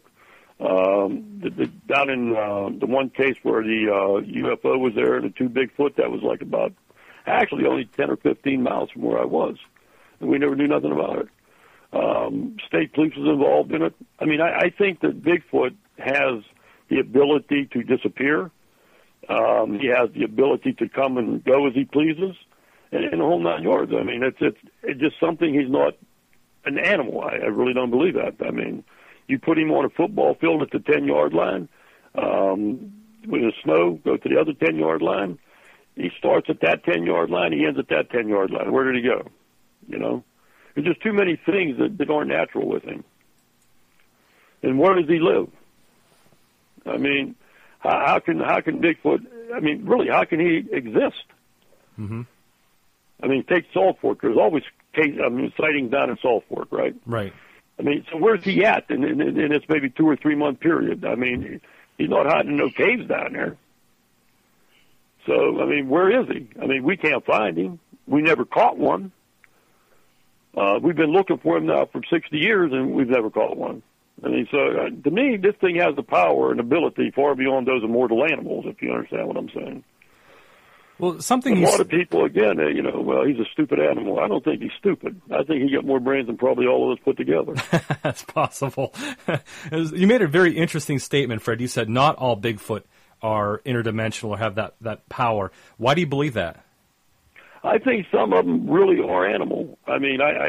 Speaker 9: Down in the one case where the UFO was there, the two Bigfoot, that was like about actually only 10 or 15 miles from where I was, and we never knew nothing about it. State police was involved in it. I mean, I think that Bigfoot has the ability to disappear. He has the ability to come and go as he pleases, and the whole 9 yards. I mean, it's just something. He's not an animal. I really don't believe that. I mean, you put him on a football field at the 10-yard line, with the snow, go to the other 10-yard line. He starts at that 10-yard line. He ends at that 10-yard line. Where did he go? There's just too many things that aren't natural with him. And where does he live? I mean, how can Bigfoot? I mean, really, how can he exist?
Speaker 6: Mm-hmm.
Speaker 9: I mean, take Salt Fork. There's always sightings down in Salt Fork, right?
Speaker 6: Right.
Speaker 9: I mean, so where's he at in this maybe 2 or 3 month period? I mean, he's not hiding in no caves down there. So, I mean, where is he? I mean, we can't find him. We never caught one. We've been looking for him now for 60 years, and we've never caught one. I mean, so to me, this thing has the power and ability far beyond those immortal animals, if you understand what I'm saying.
Speaker 6: Well, something
Speaker 9: a lot of people, again, well, he's a stupid animal. I don't think he's stupid. I think he got more brains than probably all of us put together.
Speaker 6: That's possible. You made a very interesting statement, Fred. You said not all Bigfoot are interdimensional or have that power. Why do you believe that?
Speaker 9: I think some of them really are animal. I mean, I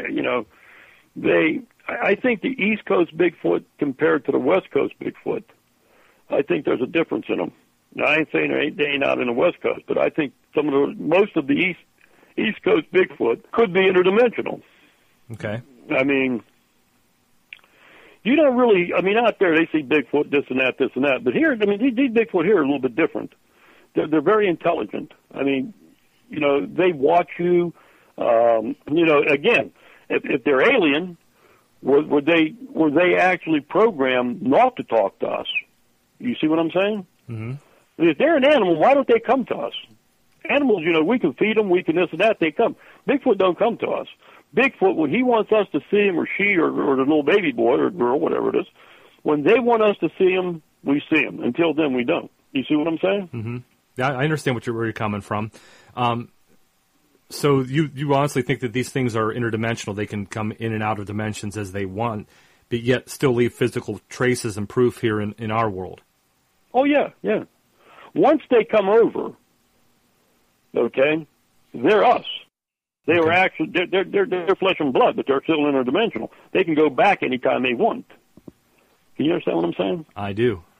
Speaker 9: think the East Coast Bigfoot compared to the West Coast Bigfoot, I think there's a difference in them. Now, I ain't saying they ain't out in the West Coast, but I think most of the East Coast Bigfoot could be interdimensional.
Speaker 6: Okay.
Speaker 9: I mean, you don't really, out there they see Bigfoot, this and that, but here, these Bigfoot here are a little bit different. They're very intelligent. I mean, they watch you, again, if they're alien, were they actually programmed not to talk to us? You see what I'm saying?
Speaker 6: Mm-hmm.
Speaker 9: If they're an animal, why don't they come to us? Animals, we can feed them, we can this and that, they come. Bigfoot don't come to us. Bigfoot, when he wants us to see him, or she, or the little baby boy or girl, whatever it is, when they want us to see him, we see him. Until then, we don't. You see what I'm saying?
Speaker 6: Mm-hmm. Yeah, I understand where you're coming from. So you honestly think that these things are interdimensional. They can come in and out of dimensions as they want, but yet still leave physical traces and proof here in our world.
Speaker 9: Oh, yeah. Once they come over, okay, they're us. They are actually, they're flesh and blood, but they're still interdimensional. They can go back anytime they want. Can you understand what I'm saying?
Speaker 6: I do.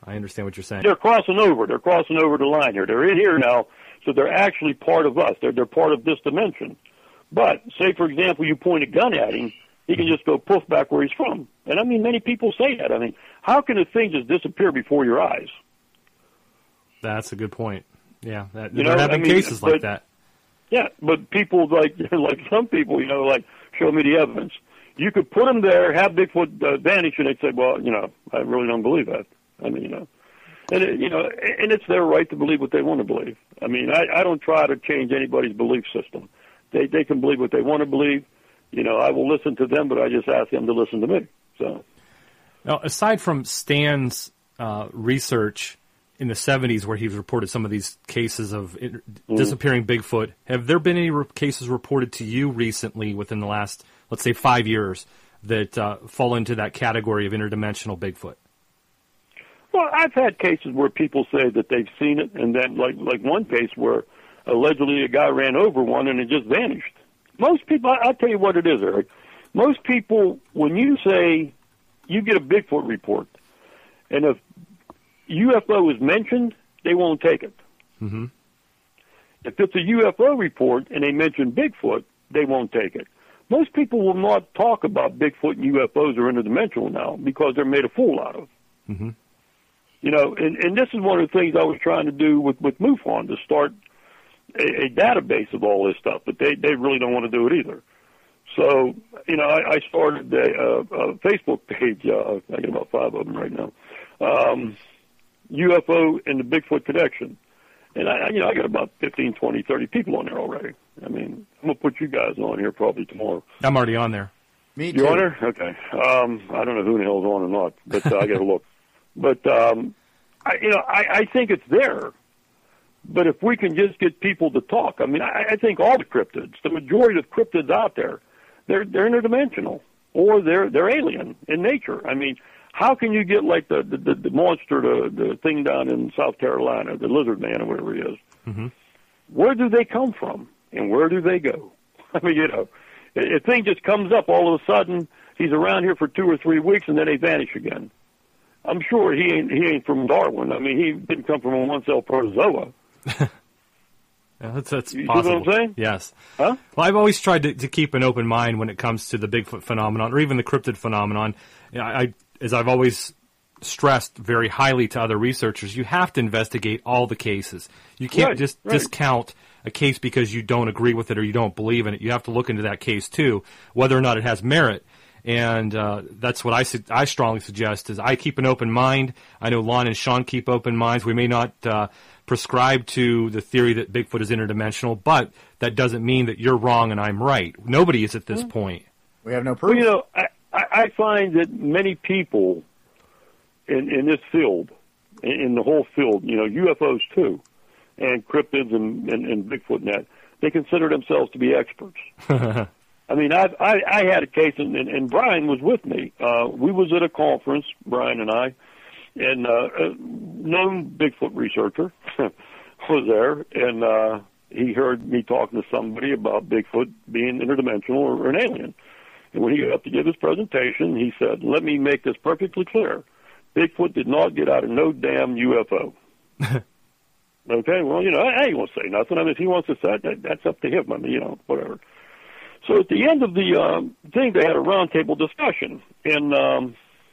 Speaker 6: I understand what you're saying.
Speaker 9: They're crossing over. They're crossing over the line here. They're in here now, so they're actually part of us. They're part of this dimension. But say, for example, you point a gun at him, he can just go poof back where he's from. And I mean, many people say that. I mean, how can a thing just disappear before your eyes?
Speaker 6: That's a good point. Yeah, they're having cases like that.
Speaker 9: Yeah, but people like some people, like show me the evidence. You could put them there, have Bigfoot vanish, and they'd say, well, I really don't believe that. I mean, and it's their right to believe what they want to believe. I mean, I don't try to change anybody's belief system. They can believe what they want to believe. I will listen to them, but I just ask them to listen to me. So,
Speaker 6: now, aside from Stan's research in the 70s where he's reported some of these cases of disappearing Bigfoot, have there been any cases reported to you recently within the last, let's say, 5 years that fall into that category of interdimensional Bigfoot?
Speaker 9: Well, I've had cases where people say that they've seen it, and then like one case where allegedly a guy ran over one and it just vanished. Most people, I'll tell you what it is, Eric. Most people, when you say you get a Bigfoot report, and if UFO is mentioned, they won't take it.
Speaker 6: Mm-hmm.
Speaker 9: If it's a UFO report and they mention Bigfoot, they won't take it. Most people will not talk about Bigfoot and UFOs or interdimensional now because they're made a fool out of.
Speaker 6: Mm-hmm.
Speaker 9: And this is one of the things I was trying to do with MUFON, to start a database of all this stuff, but they really don't want to do it either. So, I started a Facebook page. I got about 5 of them right now. UFO and the Bigfoot Connection. And I got about 15, 20, 30 people on there already. I mean, I'm going to put you guys on here probably tomorrow.
Speaker 6: I'm already on there.
Speaker 8: Me too.
Speaker 9: You on there? Okay. I don't know who the hell's on or not, but I got to look. But, I think it's there. But if we can just get people to talk, I mean, I think all the cryptids, the majority of cryptids out there, they're interdimensional, or they're alien in nature. I mean, how can you get like the monster, the thing down in South Carolina, the lizard man or whatever he is?
Speaker 6: Mm-hmm.
Speaker 9: Where do they come from, and where do they go? I mean, a thing just comes up all of a sudden. He's around here for 2 or 3 weeks, and then they vanish again. I'm sure he ain't from Darwin. I mean, he didn't come from a one-cell protozoa.
Speaker 6: Yeah, that's
Speaker 9: you
Speaker 6: possible.
Speaker 9: See what I'm saying?
Speaker 6: Yes.
Speaker 9: Huh?
Speaker 6: Well, I've always tried to keep an open mind when it comes to the Bigfoot phenomenon, or even the cryptid phenomenon. As I've always stressed very highly to other researchers, you have to investigate all the cases. You can't discount a case because you don't agree with it or you don't believe in it. You have to look into that case too, whether or not it has merit. And that's what I strongly suggest is I keep an open mind. I know Lon and Sean keep open minds. We may not prescribe to the theory that Bigfoot is interdimensional, but that doesn't mean that you're wrong and I'm right. Nobody is at this point.
Speaker 8: We have no proof.
Speaker 9: Well, I find that many people in this field, in the whole field, UFOs too, and cryptids and Bigfoot and that, they consider themselves to be experts. I mean, I had a case, and Brian was with me. We was at a conference, Brian and I, and a known Bigfoot researcher was there, and he heard me talking to somebody about Bigfoot being interdimensional or an alien. And when he got up to give his presentation, he said, "Let me make this perfectly clear. Bigfoot did not get out of no damn UFO." Okay, well, I ain't going to say nothing. I mean, if he wants to say that, that's up to him. I mean, whatever. So at the end of the thing, they had a roundtable discussion, and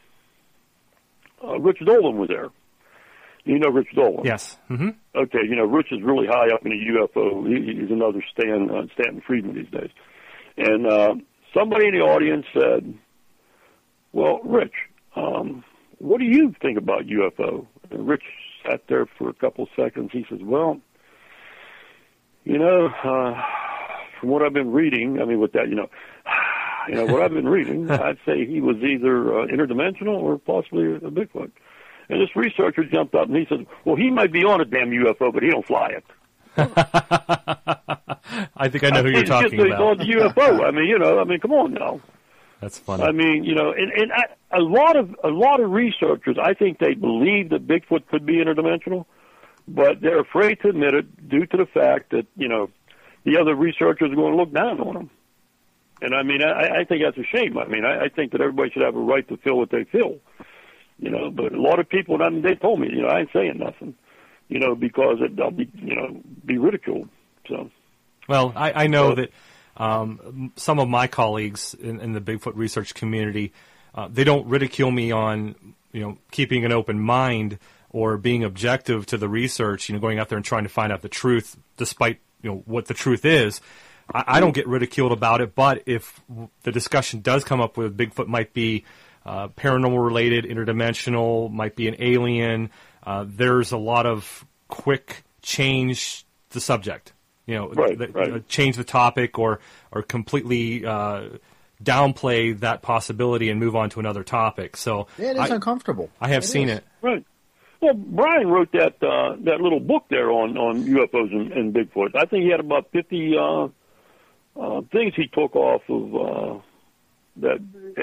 Speaker 9: Rich Dolan was there. You know Rich Dolan?
Speaker 6: Yes. Mm-hmm.
Speaker 9: Okay, Rich is really high up in the UFO. He's another Stanton Friedman these days. And somebody in the audience said, "Well, Rich, what do you think about UFO?" And Rich sat there for a couple seconds. He says, "Well, from what I've been reading, I mean, with that, what I've been reading, I'd say he was either interdimensional or possibly a Bigfoot." And this researcher jumped up and he said, "Well, he might be on a damn UFO, but he don't fly it."
Speaker 6: I think I know who you're talking about.
Speaker 9: He's on the UFO. I mean, come on now.
Speaker 6: That's funny.
Speaker 9: I mean, a lot of researchers, I think they believe that Bigfoot could be interdimensional, but they're afraid to admit it due to the fact that, the other researchers are going to look down on them. And I mean, I think that's a shame. I mean, I think that everybody should have a right to feel what they feel. you know. But a lot of people, I mean, they told me, you know, I ain't saying nothing, you know, because I'll be, you know, be ridiculed. So.
Speaker 6: Well, I know that some of my colleagues in the Bigfoot research community, they don't ridicule me on, you know, keeping an open mind or being objective to the research, you know, going out there and trying to find out the truth despite, you know, what the truth is. I don't get ridiculed about it, but if the discussion does come up with Bigfoot might be paranormal related, interdimensional, might be an alien, there's a lot of quick change the subject. You know, change the topic or completely downplay that possibility and move on to another topic. So
Speaker 8: yeah, it is uncomfortable.
Speaker 6: I have seen it.
Speaker 9: Right. Well, Brian wrote that little book there on UFOs and Bigfoot. I think he had about 50 things he took off of the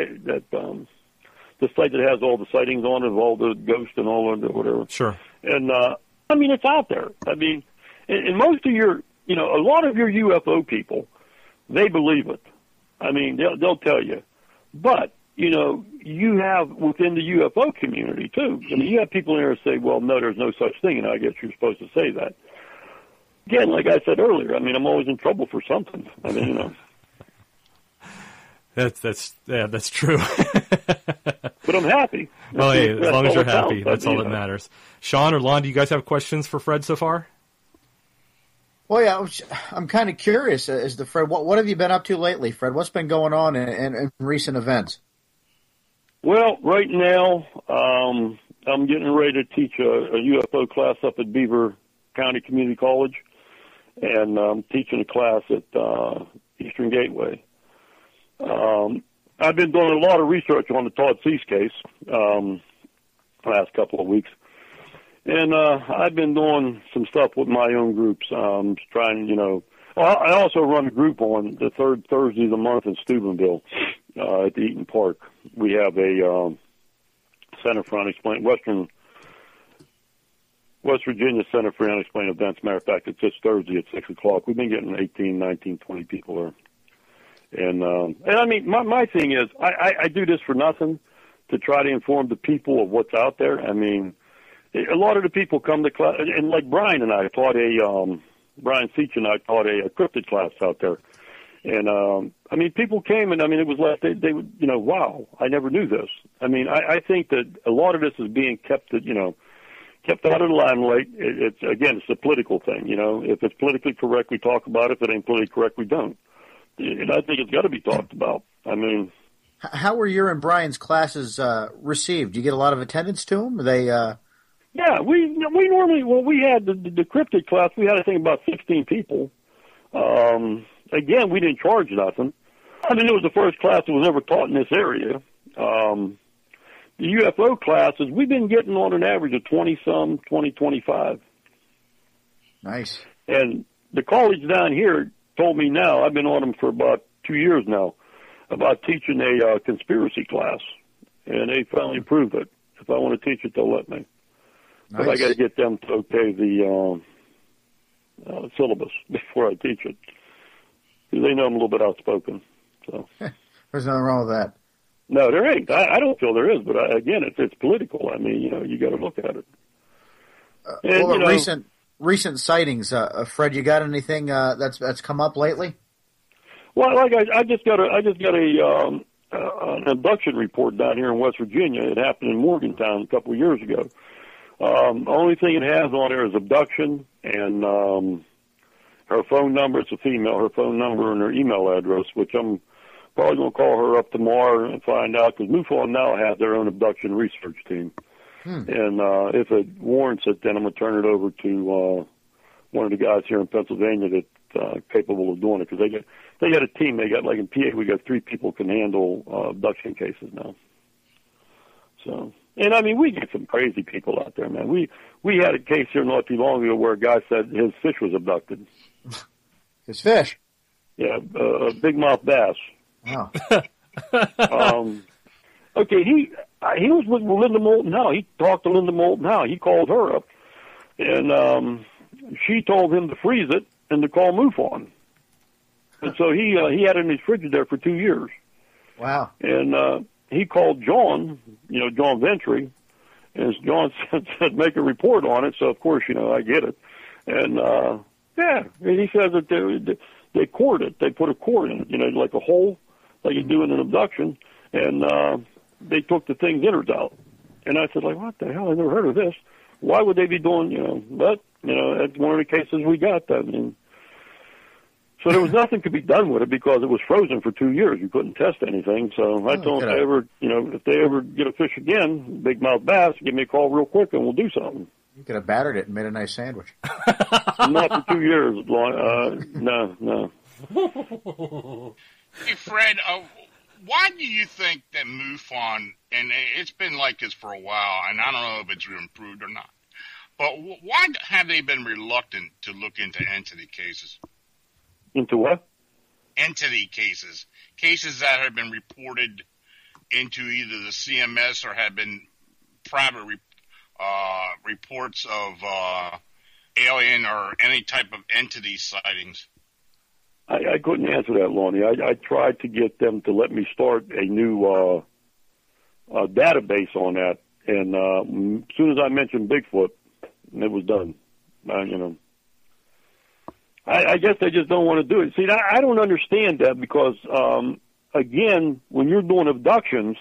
Speaker 9: site that has all the sightings on it, of all the ghosts and all of the whatever.
Speaker 6: Sure.
Speaker 9: And I mean, it's out there. I mean, and most of your, you know, a lot of your UFO people, they believe it. I mean, they'll tell you. But, you know, you have within the UFO community, too. I mean, you have people in there who say, well, no, there's no such thing, and I guess you're supposed to say that. Again, like I said earlier, I mean, I'm always in trouble for something. I mean, you know.
Speaker 6: That's true.
Speaker 9: But I'm happy.
Speaker 6: Well, hey, as long as you're happy, that's all that matters. Sean or Lon, do you guys have questions for Fred so far?
Speaker 8: Well, yeah, I'm kind of curious as to Fred. What have you been up to lately, Fred? What's been going on in recent events?
Speaker 9: Well, right now, I'm getting ready to teach a UFO class up at Beaver County Community College, and I'm teaching a class at Eastern Gateway. I've been doing a lot of research on the Todd Cease case last couple of weeks. And I've been doing some stuff with my own groups, trying, you know. Well, I also run a group on the third Thursday of the month in Steubenville at the Eaton Park. We have a Center for Unexplained, West Virginia Center for Unexplained Events. Matter of fact, it's this Thursday at 6 o'clock. We've been getting 18, 19, 20 people there. And I mean, my thing is, I do this for nothing, to try to inform the people of what's out there. I mean, a lot of the people come to class, and like Brian and I taught Brian Seach and I taught a cryptid class out there. And, I mean, people came and, I mean, it was like, they would, you know, wow, I never knew this. I mean, I think that a lot of this is being kept out of the limelight. It's a political thing, you know. If it's politically correct, we talk about it. If it ain't politically correct, we don't. And I think it's got to be talked about. I mean,
Speaker 8: how were your and Brian's classes received? Do you get a lot of attendance to them? Are they?
Speaker 9: Yeah, we normally, well, we had the cryptid class. We had, I think, about 16 people. Again, we didn't charge nothing. I mean, it was the first class that was ever taught in this area. The UFO classes, we've been getting on an average of 20-some, 20, 25.
Speaker 8: Nice.
Speaker 9: And the college down here told me now, I've been on them for about 2 years now, about teaching a conspiracy class. And they finally approved it. If I want to teach it, they'll let me. Nice. But I got to get them to okay the syllabus before I teach it. Because they know I'm a little bit outspoken. So
Speaker 8: there's nothing wrong with that.
Speaker 9: No, there ain't. I don't feel there is. But again, it's political. I mean, you know, you got to look at it. And,
Speaker 8: well, recent sightings, Fred. You got anything that's come up lately?
Speaker 9: Well, like I just got an abduction report down here in West Virginia. It happened in Morgantown a couple of years ago. Only thing it has on there is abduction and her phone number. It's a female. Her phone number and her email address, which I'm probably going to call her up tomorrow and find out, because MUFON now has their own abduction research team. And if it warrants it, then I'm going to turn it over to one of the guys here in Pennsylvania that's capable of doing it, because they got a team. They got, like in PA, we got 3 people can handle abduction cases now. So, and I mean, we get some crazy people out there, man. We had a case here not too long ago where a guy said his fish was abducted.
Speaker 8: His fish?
Speaker 9: Yeah, a bigmouth bass.
Speaker 8: Wow.
Speaker 9: Okay, he was with Linda Moulton Howe. He talked to Linda Moulton Howe. He called her up, and she told him to freeze it and to call MUFON. And so he had it in his fridge there for 2 years.
Speaker 8: Wow.
Speaker 9: And he called John Ventry, And John said, make a report on it. So, of course, I get it. And, and he says that they cord it. They put a cord in it, like a hole, like you do in an abduction. And they took the thing's innards out. And I said, what the hell? I never heard of this. Why would they be doing, but, that's one of the cases we got. I mean, so there was nothing could be done with it because it was frozen for 2 years. You couldn't test anything. So I told them if they ever get a fish again, big mouth bass, give me a call real quick and we'll do something.
Speaker 8: You could have battered it and made a nice sandwich.
Speaker 9: Not for 2 years. No.
Speaker 7: Hey, Fred, why do you think that MUFON, and it's been like this for a while, and I don't know if it's improved or not, but why have they been reluctant to look into entity cases?
Speaker 9: Into what?
Speaker 7: Entity cases. Cases that have been reported into either the CMS or have been private reports of alien or any type of entity sightings.
Speaker 9: I couldn't answer that, Lonnie. I tried to get them to let me start a new database on that, and as soon as I mentioned Bigfoot, it was done. I guess they just don't want to do it. See, I don't understand that because, again, when you're doing abductions,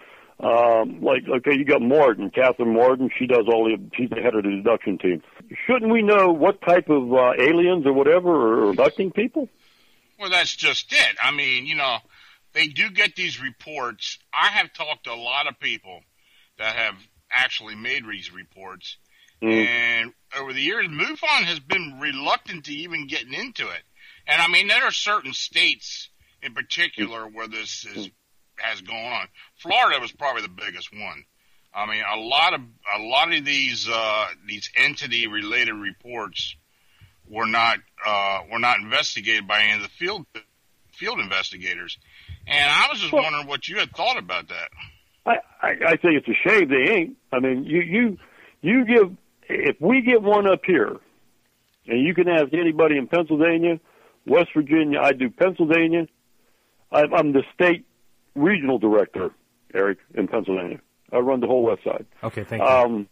Speaker 9: you got Martin, Catherine Martin. She's the head of the abduction team. Shouldn't we know what type of aliens or whatever are abducting people?
Speaker 7: Well, that's just it. I mean, they do get these reports. I have talked to a lot of people that have actually made these reports. And over the years, MUFON has been reluctant to even getting into it. And I mean, there are certain states in particular where this has gone on. Florida was probably the biggest one. I mean, a lot of these entity related reports were not investigated by any of the field investigators. And I was just wondering what you had thought about that.
Speaker 9: I think it's a shame they ain't. I mean, you give. If we get one up here, and you can ask anybody in Pennsylvania, West Virginia, I do Pennsylvania. I'm the state regional director, Eric, in Pennsylvania. I run the whole west side.
Speaker 6: Okay, thank you.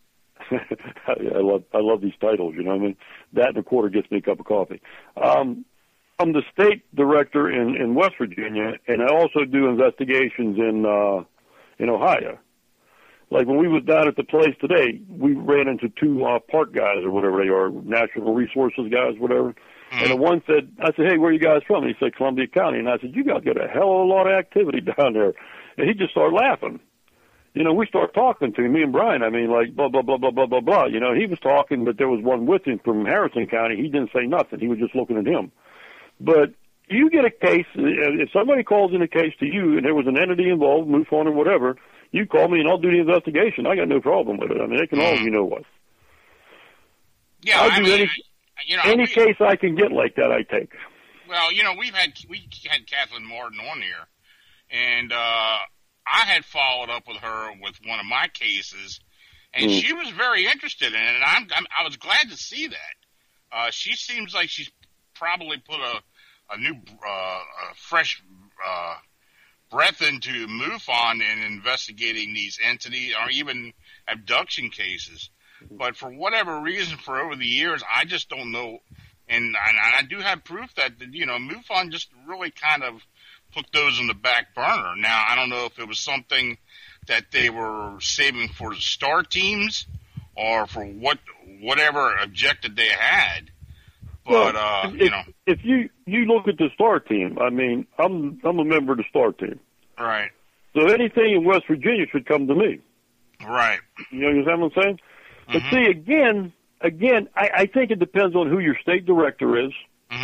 Speaker 9: I love these titles, you know what I mean? That and a quarter gets me a cup of coffee. I'm the state director in West Virginia, and I also do investigations in Ohio. Like when we was down at the place today, we ran into two park guys or whatever they are, natural resources guys, whatever. And the one said, I said, hey, where are you guys from? And he said, Columbia County. And I said, you guys got a hell of a lot of activity down there. And he just started laughing. We started talking to him, me and Brian. I mean, like, blah, blah, blah, blah, blah, blah, blah. He was talking, but there was one with him from Harrison County. He didn't say nothing. He was just looking at him. But you get a case, if somebody calls in a case to you and there was an entity involved, MUFON or whatever, you call me and I'll do the investigation. I got no problem with it. I mean, they can all, what.
Speaker 7: Yeah,
Speaker 9: I'll do any case I can get like that, I take.
Speaker 7: Well, we had Kathleen Martin on here, and I had followed up with her with one of my cases, and she was very interested in it, and I was glad to see that. She seems like she's probably put a new, fresh breath into MUFON in investigating these entities or even abduction cases. But for whatever reason, for over the years, I just don't know. And I do have proof that, MUFON just really kind of put those in the back burner. Now, I don't know if it was something that they were saving for the star teams or for whatever objective they had. But,
Speaker 9: if you look at the star team, I mean, I'm a member of the star team.
Speaker 7: Right.
Speaker 9: So anything in West Virginia should come to me.
Speaker 7: Right.
Speaker 9: You understand what I'm saying? But see, again, I think it depends on who your state director is.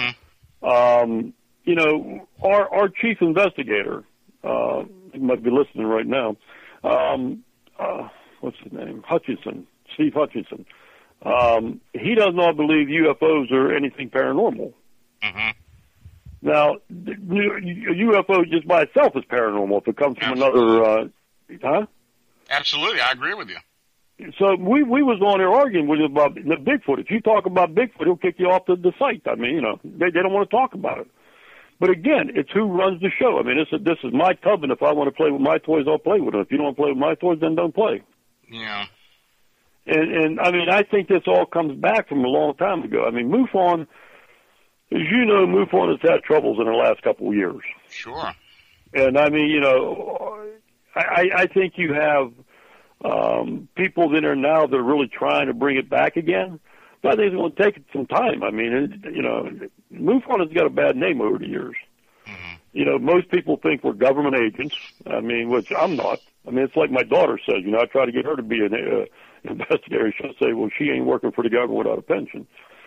Speaker 9: Our chief investigator, he might be listening right now. What's his name? Hutchinson, Steve Hutchinson. He does not believe UFOs are anything paranormal. Now, a UFO just by itself is paranormal if it comes from another,
Speaker 7: Absolutely, I agree with you.
Speaker 9: So we was on there arguing with him about the Bigfoot. If you talk about Bigfoot, he'll kick you off the site. I mean, they don't want to talk about it. But again, it's who runs the show. I mean, this is my tub, and if I want to play with my toys, I'll play with them. If you don't want to play with my toys, then don't play.
Speaker 7: Yeah.
Speaker 9: And I mean, I think this all comes back from a long time ago. I mean, MUFON, as you know, MUFON has had troubles in the last couple of years.
Speaker 7: Sure.
Speaker 9: And I mean, you know, I think you have people that are now that are really trying to bring it back again. But I think it's going to take some time. I mean, you know, MUFON has got a bad name over the years.
Speaker 7: Mm-hmm.
Speaker 9: You know, most people think we're government agents. I mean, which I'm not. I mean, it's like my daughter says. You know, I try to get her to be an investigator. She'll say, "Well, she ain't working for the government without a pension."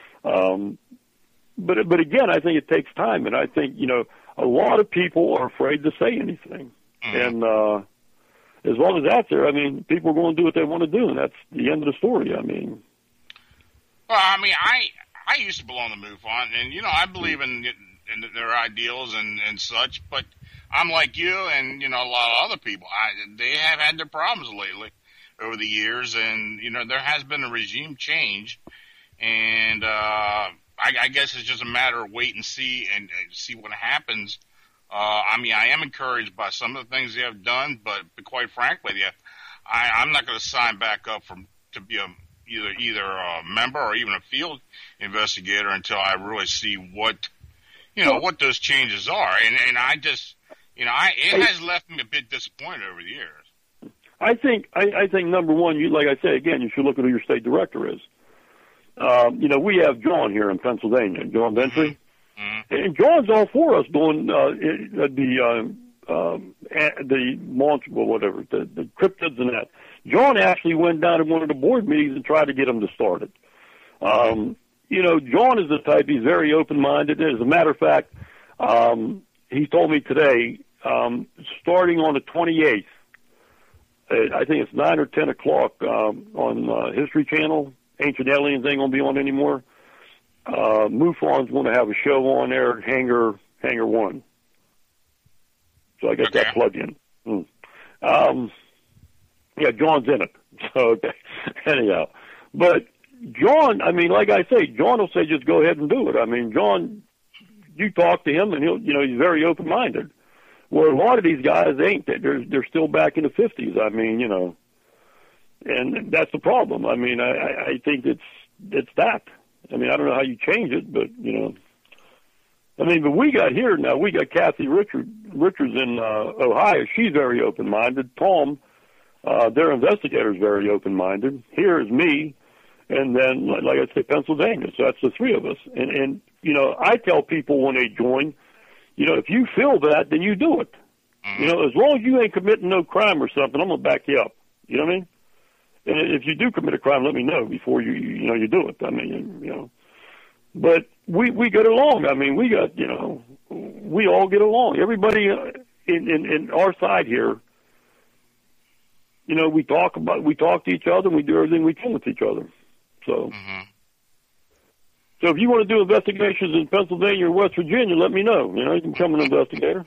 Speaker 9: But again, I think it takes time, and I think, you know, a lot of people are afraid to say anything.
Speaker 7: Mm-hmm.
Speaker 9: And as long as that's there, I mean, people are going to do what they want to do, and that's the end of the story. I mean,
Speaker 7: well, I mean, I used to belong to MUFON, and you know, I believe in their ideals and such, but I'm like you, and you know, a lot of other people. They have had their problems lately over the years, and you know, there has been a regime change, and I guess it's just a matter of wait and see see what happens. I mean, I am encouraged by some of the things they have done, but quite frankly, I'm not going to sign back up to be either a member or even a field investigator until I really see what those changes are. And I just, you know, it has left me a bit disappointed over the years.
Speaker 9: I think number one, like I say again, you should look at who your state director is. You know, we have John here in Pennsylvania, John Ventry. Mm-hmm. And John's all for us doing the launch or whatever, the cryptids and that. John actually went down to one of the board meetings and tried to get them to start it. You know, John is the type, he's very open-minded. As a matter of fact, he told me today, starting on the 28th, I think it's 9 or 10 o'clock on History Channel, Ancient Aliens ain't going to be on anymore. MUFON's going to have a show on there, Hangar 1. So I got that plugged in. Yeah, John's in it. So, okay. Anyhow. But John, I mean, like I say, John will say just go ahead and do it. I mean, John, you talk to him and he'll, you know, he's very open-minded. Where a lot of these guys ain't. They're still back in the 50s. I mean, you know, and that's the problem. I mean, I think it's that. I mean, I don't know how you change it, but, you know. I mean, but we got here now. We got Kathy Richards in Ohio. She's very open-minded. Tom, their investigator's very open-minded. Here is me, and then, like I say, Pennsylvania. So that's the three of us. And you know, I tell people when they join, you know, if you feel that, then you do it. You know, as long as you ain't committing no crime or something, I'm going to back you up. You know what I mean? And if you do commit a crime, let me know before you do it. I mean, you know. But we get along. I mean, we got, you know, we all get along. Everybody in our side here, you know, we talk to each other and we do everything we can with each other. So, so if you want to do investigations in Pennsylvania or West Virginia, let me know. You know, you can become an investigator.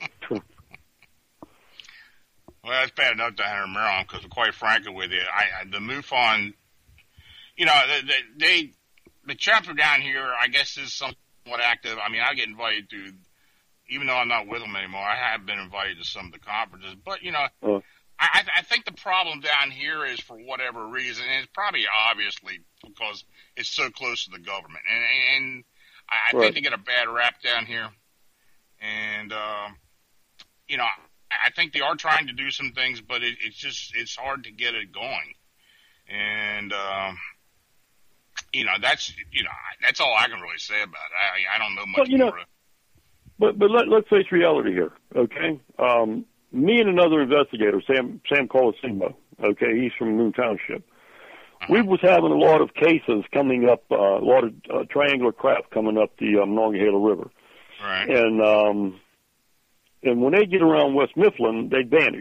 Speaker 7: Well, that's bad enough down here in Maryland because, quite frankly with you, the MUFON, you know, the chapter down here, I guess, is somewhat active. I mean, I get invited to, even though I'm not with them anymore, I have been invited to some of the conferences. But, you know, I think the problem down here is, for whatever reason, and it's probably obviously because it's so close to the government. And I think they get a bad rap down here. And, you know, I think they are trying to do some things, but it's hard to get it going. And, you know, that's all I can really say about it. I don't know much more.
Speaker 9: But let's face reality here, okay? Me and another investigator, Sam Colosimo, okay, he's from Moon Township. We was having a lot of cases coming up, a lot of triangular craft coming up the Monongahela River.
Speaker 7: Right.
Speaker 9: And when they get around West Mifflin, they vanish.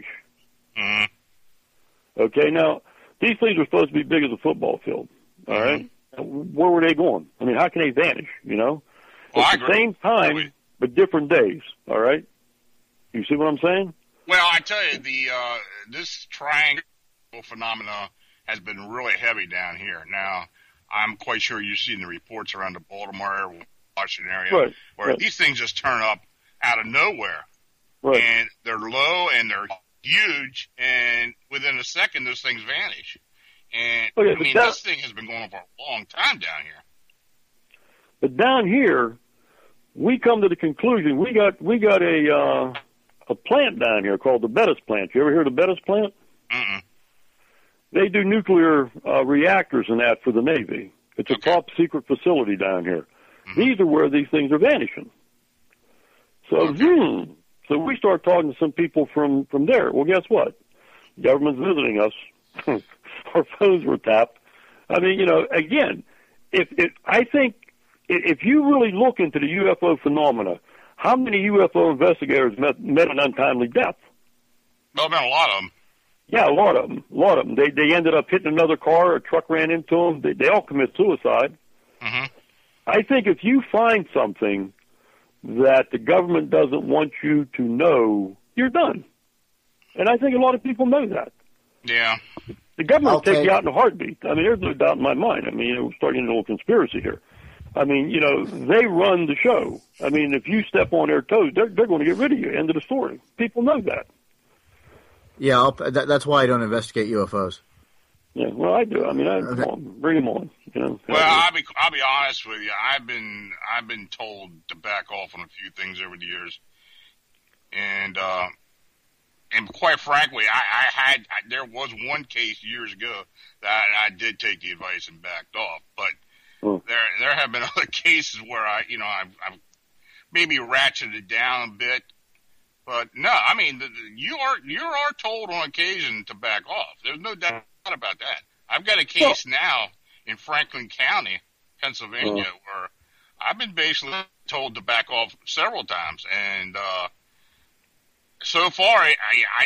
Speaker 9: Okay, now, these things are supposed to be big as a football field, all right? Where were they going? I mean, how can they vanish, you know?
Speaker 7: Well,
Speaker 9: at the same time, but different days, all right? You see what I'm saying?
Speaker 7: Well, I tell you, this triangle phenomena has been really heavy down here. Now, I'm quite sure you've seen the reports around the Baltimore area, Washington area, where these things just turn up out of nowhere.
Speaker 9: Right.
Speaker 7: And they're low and they're huge, and within a second, those things vanish. And
Speaker 9: Okay,
Speaker 7: I
Speaker 9: but
Speaker 7: mean, this thing has been going on for a long time down here.
Speaker 9: But down here, we come to the conclusion we got a plant down here called the Bettis plant. You ever hear of the Bettis plant?
Speaker 7: Mm-mm.
Speaker 9: They do nuclear reactors and that for the Navy. It's a
Speaker 7: Okay.
Speaker 9: top secret facility down here.
Speaker 7: Mm-hmm.
Speaker 9: These are where these things are vanishing. So, so we start talking to some people from there. Well, guess what? The government's visiting us. Our phones were tapped. I mean, again, I think if you really look into the UFO phenomena, how many UFO investigators met an untimely death?
Speaker 7: Well, been a lot of them.
Speaker 9: Yeah, a lot of them. They ended up hitting another car. A truck ran into them. They all commit suicide.
Speaker 7: Mm-hmm.
Speaker 9: I think if you find something that the government doesn't want you to know, you're done. And I think a lot of people know that.
Speaker 7: Yeah.
Speaker 9: The government will take
Speaker 8: Okay.
Speaker 9: you out in a heartbūt. I mean, there's no doubt in my mind. I mean, we're starting a little conspiracy here. I mean, they run the show. I mean, if you step on their toes, they're going to get rid of you. End of the story. People know that.
Speaker 8: Yeah, that's why I don't investigate UFOs.
Speaker 9: Yeah, well, I do. I mean, come on, bring them on.
Speaker 7: Well, I'll be honest with you. I've been told to back off on a few things over the years, and quite frankly, there was one case years ago that I did take the advice and backed off, but there have been other cases where I've maybe ratcheted it down a bit. But no, I mean, you are told on occasion to back off. There's no doubt about that. I've got a case now in Franklin County, Pennsylvania, where I've been basically told to back off several times, and so far, it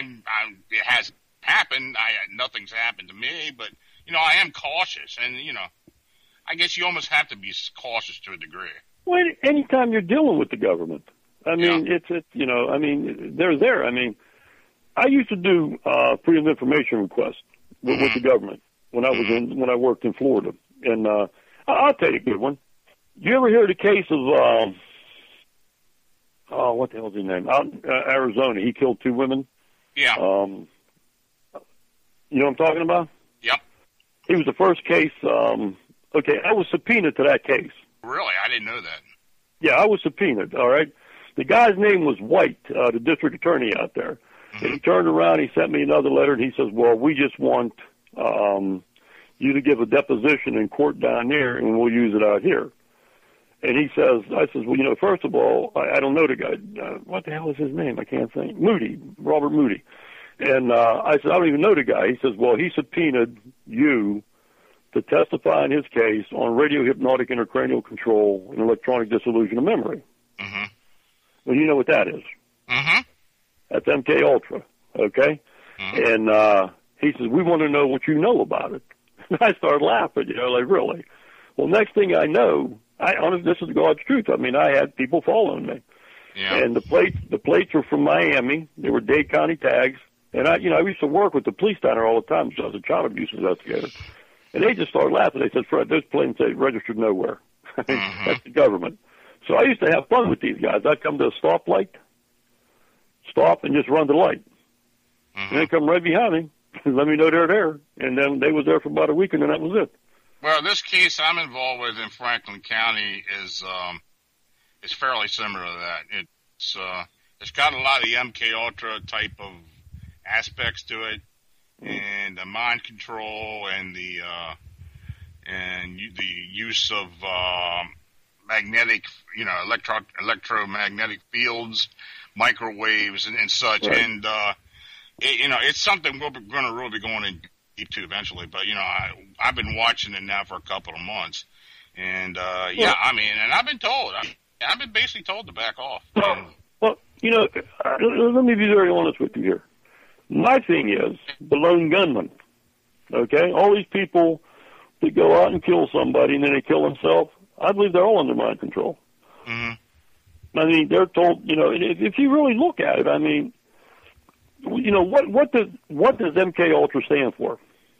Speaker 7: has happened. Nothing's happened to me, but I am cautious, and I guess you almost have to be cautious to a degree.
Speaker 9: Well, anytime you're dealing with the government. I mean, I mean, they're there. I mean, I used to do freedom of information requests with the government when I worked in Florida, and I'll tell you a good one. You ever hear the case of what the hell's his name? Out in Arizona, he killed 2 women.
Speaker 7: Yeah.
Speaker 9: You know what I'm talking about?
Speaker 7: Yep.
Speaker 9: He was the first case. Okay, I was subpoenaed to that case.
Speaker 7: Really, I didn't know that.
Speaker 9: Yeah, I was subpoenaed. All right. The guy's name was White, the district attorney out there.
Speaker 7: Mm-hmm.
Speaker 9: And he turned around, he sent me another letter, and he says, well, we just want you to give a deposition in court down there, and we'll use it out here. And he says, I says, well, first of all, I don't know the guy. What the hell is his name? I can't think. Moody, Robert Moody. And I said, I don't even know the guy. He says, well, he subpoenaed you to testify in his case on radio hypnotic intracranial control and electronic dissolution of memory.
Speaker 7: Mm-hmm.
Speaker 9: Well, you know what that is.
Speaker 7: Mm-hmm.
Speaker 9: That's MK Ultra, okay?
Speaker 7: Mm-hmm.
Speaker 9: And he says, we want to know what you know about it. And I started laughing, like, really? Well, next thing I know, honestly, this is God's truth. I mean, I had people following me.
Speaker 7: Yeah.
Speaker 9: And the plates were from Miami. They were Dade County tags. And I used to work with the police down there all the time because I was a child abuse investigator. And they just started laughing. They said, Fred, those planes say registered nowhere.
Speaker 7: Mm-hmm.
Speaker 9: That's the government. So I used to have fun with these guys. I'd come to a stoplight, stop, and just run the light.
Speaker 7: Mm-hmm.
Speaker 9: And they come right behind me, let me know they're there. And then they was there for about a week, and then that was it.
Speaker 7: Well, this case I'm involved with in Franklin County is fairly similar to that. It's got a lot of the MK Ultra type of aspects to it, and the mind control and the use of magnetic, electromagnetic fields, microwaves, and such. Right. And it's something we're going to really be going in deep to eventually. But I've been watching it now for a couple of months, and and I've been told. I've been basically told to back off.
Speaker 9: Well, let me be very honest with you here. My thing is the lone gunman. Okay, all these people that go out and kill somebody and then they kill themselves. I believe they're all under mind control.
Speaker 7: Mm-hmm.
Speaker 9: I mean, they're told. If you really look at it, I mean, what does MK Ultra stand for?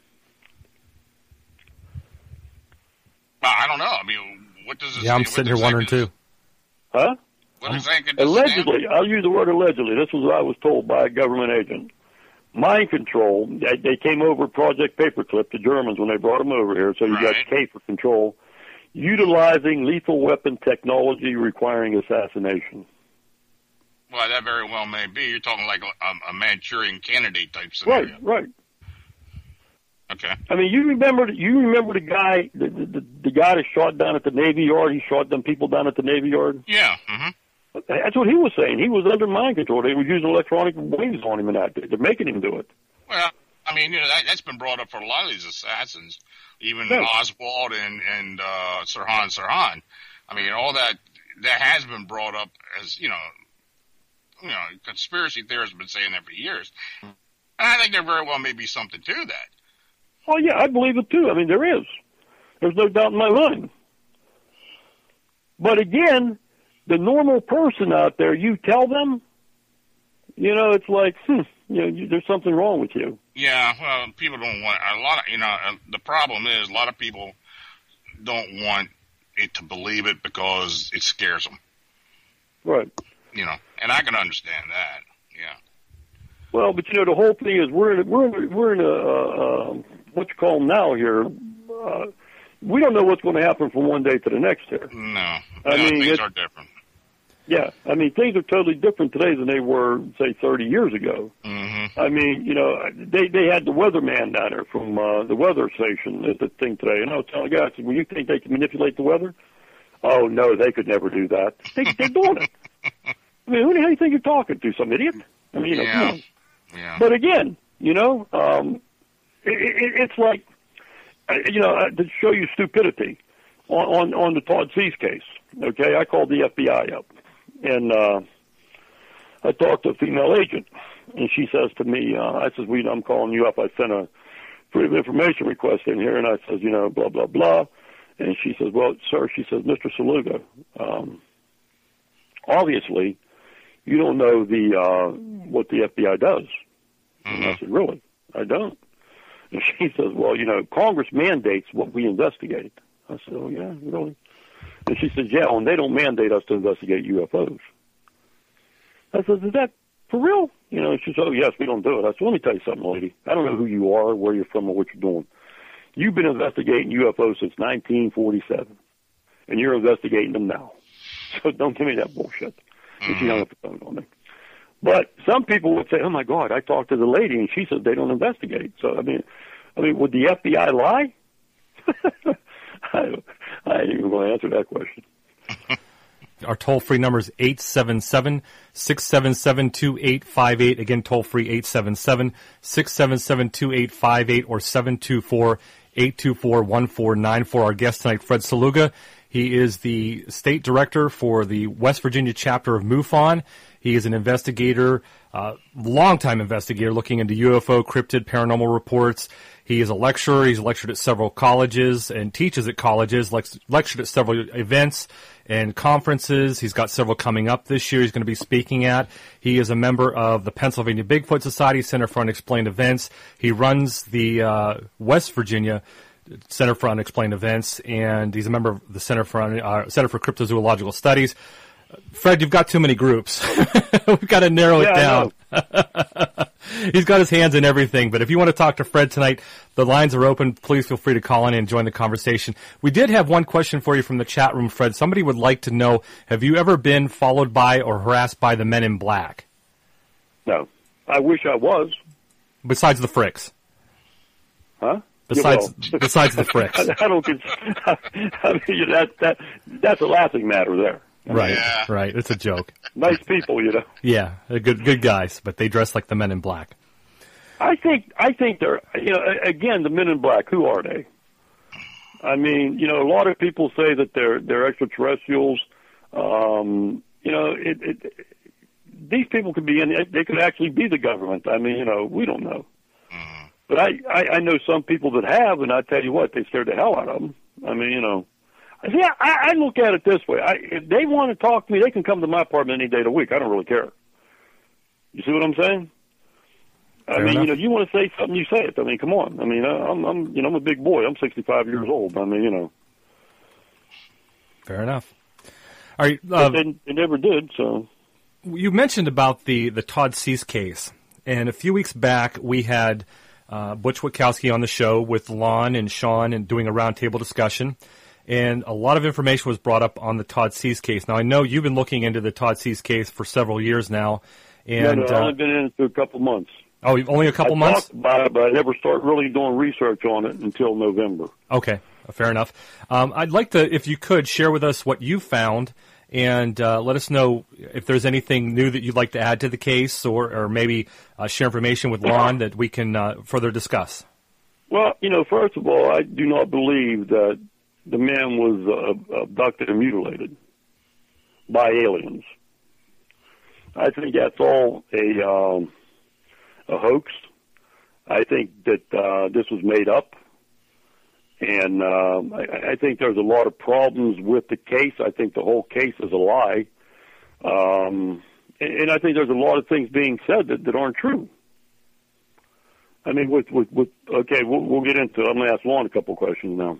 Speaker 7: I don't know. I mean, what does it?
Speaker 6: Yeah, I'm sitting here wondering too.
Speaker 9: Huh?
Speaker 7: What does that
Speaker 9: allegedly, I'll use the word allegedly. This was what I was told by a government agent. mind control. They came over Project Paperclip, the Germans, when they brought them over here. So you got K for control. Utilizing lethal weapon technology requiring assassination.
Speaker 7: Well, that very well may be. You're talking like a Manchurian candidate type scenario.
Speaker 9: Right.
Speaker 7: Okay.
Speaker 9: I mean, you remember the guy, the guy that shot down at the Navy Yard? He shot them people down at the Navy Yard?
Speaker 7: Yeah. Mm-hmm.
Speaker 9: That's what he was saying. He was under mind control. They were using electronic waves on him and that. They're making him do it.
Speaker 7: Well, I mean, that's been brought up for a lot of these assassins, even Oswald and Sirhan. I mean, all that has been brought up as, conspiracy theorists have been saying that for years. And I think there very well may be something to that.
Speaker 9: Oh, yeah, I believe it, too. I mean, there is. There's no doubt in my mind. But again, the normal person out there, you tell them, it's like, there's something wrong with you.
Speaker 7: Yeah, well, people don't want the problem is a lot of people don't want it to believe it because it scares them.
Speaker 9: Right.
Speaker 7: And I can understand that. Yeah.
Speaker 9: Well, but the whole thing is we're in a what you call now here. We don't know what's going to happen from one day to the next here.
Speaker 7: No,
Speaker 9: things
Speaker 7: are different.
Speaker 9: Yeah, I mean, things are totally different today than they were, say, 30 years ago.
Speaker 7: Mm-hmm.
Speaker 9: I mean, they had the weatherman down there from the weather station at the thing today, and I was telling the guy, I said, well, you think they can manipulate the weather? Oh, no, they could never do that. They're doing it. I mean, who the hell do you think you're talking to? Some idiot? I mean, come on.
Speaker 7: Yeah.
Speaker 9: But again, it's like, to show you stupidity on the Todd Cease case. Okay, I called the FBI up, and I talked to a female agent, and she says to me, I'm calling you up. I sent a freedom of information request in here, and I says, blah, blah, blah. And she says, well, sir, she says, Mr. Saluga, obviously, you don't know what the FBI does. And I said, really? I don't. And she says, well, Congress mandates what we investigate. I said, oh, yeah, really? And she says, yeah, and they don't mandate us to investigate UFOs. I said, is that for real? She said, oh, yes, we don't do it. I said, let me tell you something, lady. I don't know who you are, where you're from, or what you're doing. You've been investigating UFOs since 1947, and you're investigating them now. So don't give me that bullshit. And she hung up the phone on me. But some people would say, oh, my God, I talked to the lady, and she said they don't investigate. So, I mean, would the FBI lie? I ain't even going to answer that question.
Speaker 6: Our toll-free number is 877-677-2858. Again, toll-free 877-677-2858 or 724-824-1494. Our guest tonight, Fred Saluga. He is the state director for the West Virginia chapter of MUFON. He is an investigator, longtime investigator looking into UFO, cryptid, paranormal reports. He is a lecturer. He's lectured at several colleges and teaches at colleges, lectured at several events and conferences. He's got several coming up this year he's going to be speaking at. He is a member of the Pennsylvania Bigfoot Society, Center for Unexplained Events. He runs the West Virginia Center for Unexplained Events, and he's a member of the Center for Cryptozoological Studies. Fred, you've got too many groups. We've got to narrow it down. He's got his hands in everything, but if you want to talk to Fred tonight, the lines are open. Please feel free to call in and join the conversation. We did have one question for you from the chat room, Fred. Somebody would like to know, have you ever been followed by or harassed by the Men in Black?
Speaker 9: No. I wish I was.
Speaker 6: Besides the Fricks?
Speaker 9: Huh?
Speaker 6: Besides the Fricks.
Speaker 9: I don't. I mean, that's a laughing matter there.
Speaker 6: Right, right. It's a joke.
Speaker 9: Nice people,
Speaker 6: Yeah, they're good guys, but they dress like the Men in Black.
Speaker 9: I think they're, again, the Men in Black. Who are they? I mean, a lot of people say that they're extraterrestrials. These people could be they could actually be the government. I mean, we don't know. But I know some people that have, and I tell you what, they scared the hell out of them. I mean, yeah, I look at it this way. If they want to talk to me, they can come to my apartment any day of the week. I don't really care. You see what I'm saying?
Speaker 6: Fair enough.
Speaker 9: You want to say something, you say it. I mean, come on. I mean, I'm a big boy. I'm 65 years old. I mean,
Speaker 6: Fair enough. All right.
Speaker 9: They never did. So
Speaker 6: you mentioned about the Todd Cease case, And a few weeks back, we had Butch Witkowski on the show with Lon and Sean and doing a roundtable discussion. And a lot of information was brought up on the Todd Cease case. Now, I know you've been looking into the Todd Cease case for several years now. And,
Speaker 9: no, I've only been in it for a couple months.
Speaker 6: Oh, only a couple months?
Speaker 9: I talked about it, but I never started really doing research on it until November.
Speaker 6: Okay, fair enough. I'd like to, if you could, share with us what you found and let us know if there's anything new that you'd like to add to the case or maybe share information with Lon that we can further discuss.
Speaker 9: Well, first of all, I do not believe that the man was abducted and mutilated by aliens. I think that's all a hoax. I think that this was made up. And I think there's a lot of problems with the case. I think the whole case is a lie. And I think there's a lot of things being said that aren't true. I mean, okay, we'll get into it. I'm going to ask Lon a couple questions now.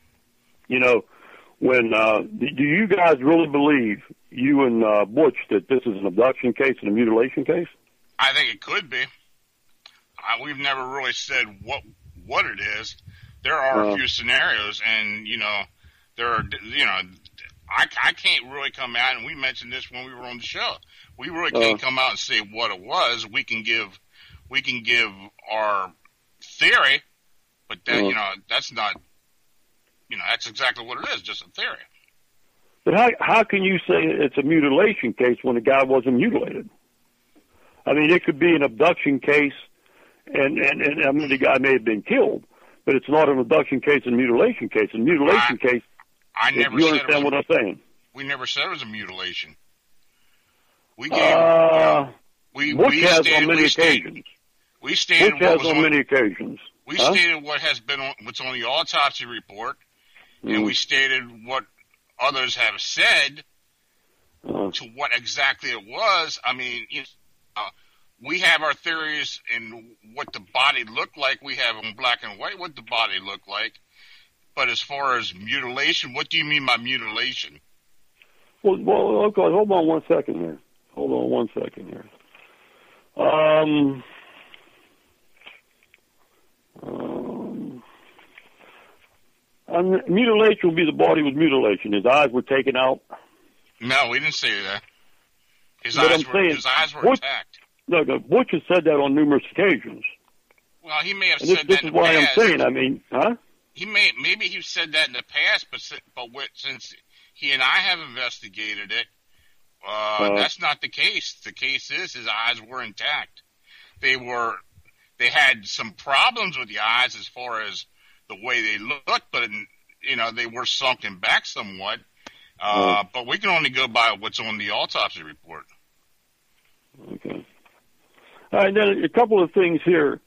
Speaker 9: When do you guys really believe, you and Butch, that this is an abduction case and a mutilation case?
Speaker 7: I think it could be. We've never really said what it is. There are a few scenarios, and there are I can't really come out, and we mentioned this when we were on the show. We really can't come out and say what it was. We can give our theory, but that that's not. That's exactly what it is, just a theory.
Speaker 9: But how can you say it's a mutilation case when the guy wasn't mutilated? I mean, it could be an abduction case, and I mean, the guy may have been killed, but it's not an abduction case and a mutilation case. A mutilation case,
Speaker 7: I never
Speaker 9: you
Speaker 7: said
Speaker 9: understand what I'm saying?
Speaker 7: We never said it was a mutilation. We gave,
Speaker 9: Butch has on many occasions.
Speaker 7: We stated
Speaker 9: Butch has on many occasions.
Speaker 7: We stated what has been what's on the autopsy report, and we stated what others have said to what exactly it was. I mean, we have our theories in what the body looked like. We have in black and white what the body looked like. But as far as mutilation, what do you mean by mutilation?
Speaker 9: Well, okay, hold on one second here. Mutilation would be the body was mutilation. His eyes were taken out.
Speaker 7: No, we didn't say that. His eyes were intact.
Speaker 9: No, Butch has said that on numerous occasions.
Speaker 7: Well, he may have said that in the past.
Speaker 9: This is why I'm saying, I mean,
Speaker 7: Maybe he said that in the past, but since he and I have investigated it, that's not the case. The case is his eyes were intact. They had some problems with the eyes as far as the way they looked, but they were sunken back somewhat. But we can only go by what's on the autopsy report.
Speaker 9: Okay. All right, then a couple of things here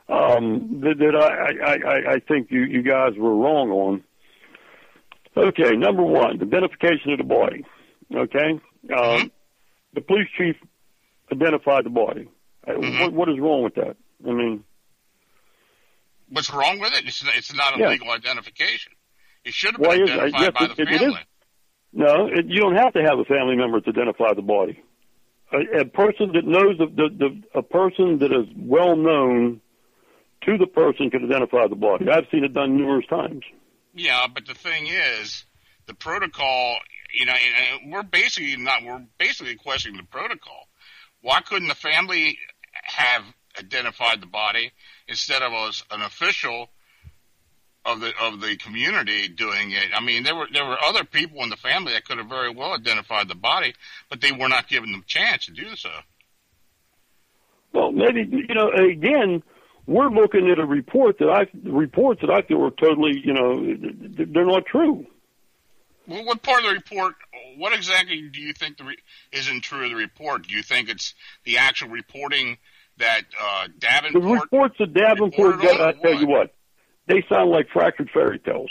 Speaker 9: that I think you guys were wrong on. Okay, number one, identification of the body. Okay, the police chief identified the body. What is wrong with that? I mean,
Speaker 7: what's wrong with it? It's not a legal identification. It should have been identified by the family.
Speaker 9: No, you don't have to have a family member to identify the body. A person that knows a person that is well known to the person can identify the body. I've seen it done numerous times.
Speaker 7: Yeah, but the thing is, the protocol. And we're basically questioning the protocol. Why couldn't the family have identified the body instead of an official of the community doing it? I mean, there were other people in the family that could have very well identified the body, but they were not given the chance to do so.
Speaker 9: Well, maybe again, we're looking at reports that I feel are totally, they're not true.
Speaker 7: Well, what part of the report? What exactly do you think isn't true of the report? Do you think it's the actual reporting that Davenport?
Speaker 9: The reports that Davenport got, I tell you what, they sound like fractured fairy tales.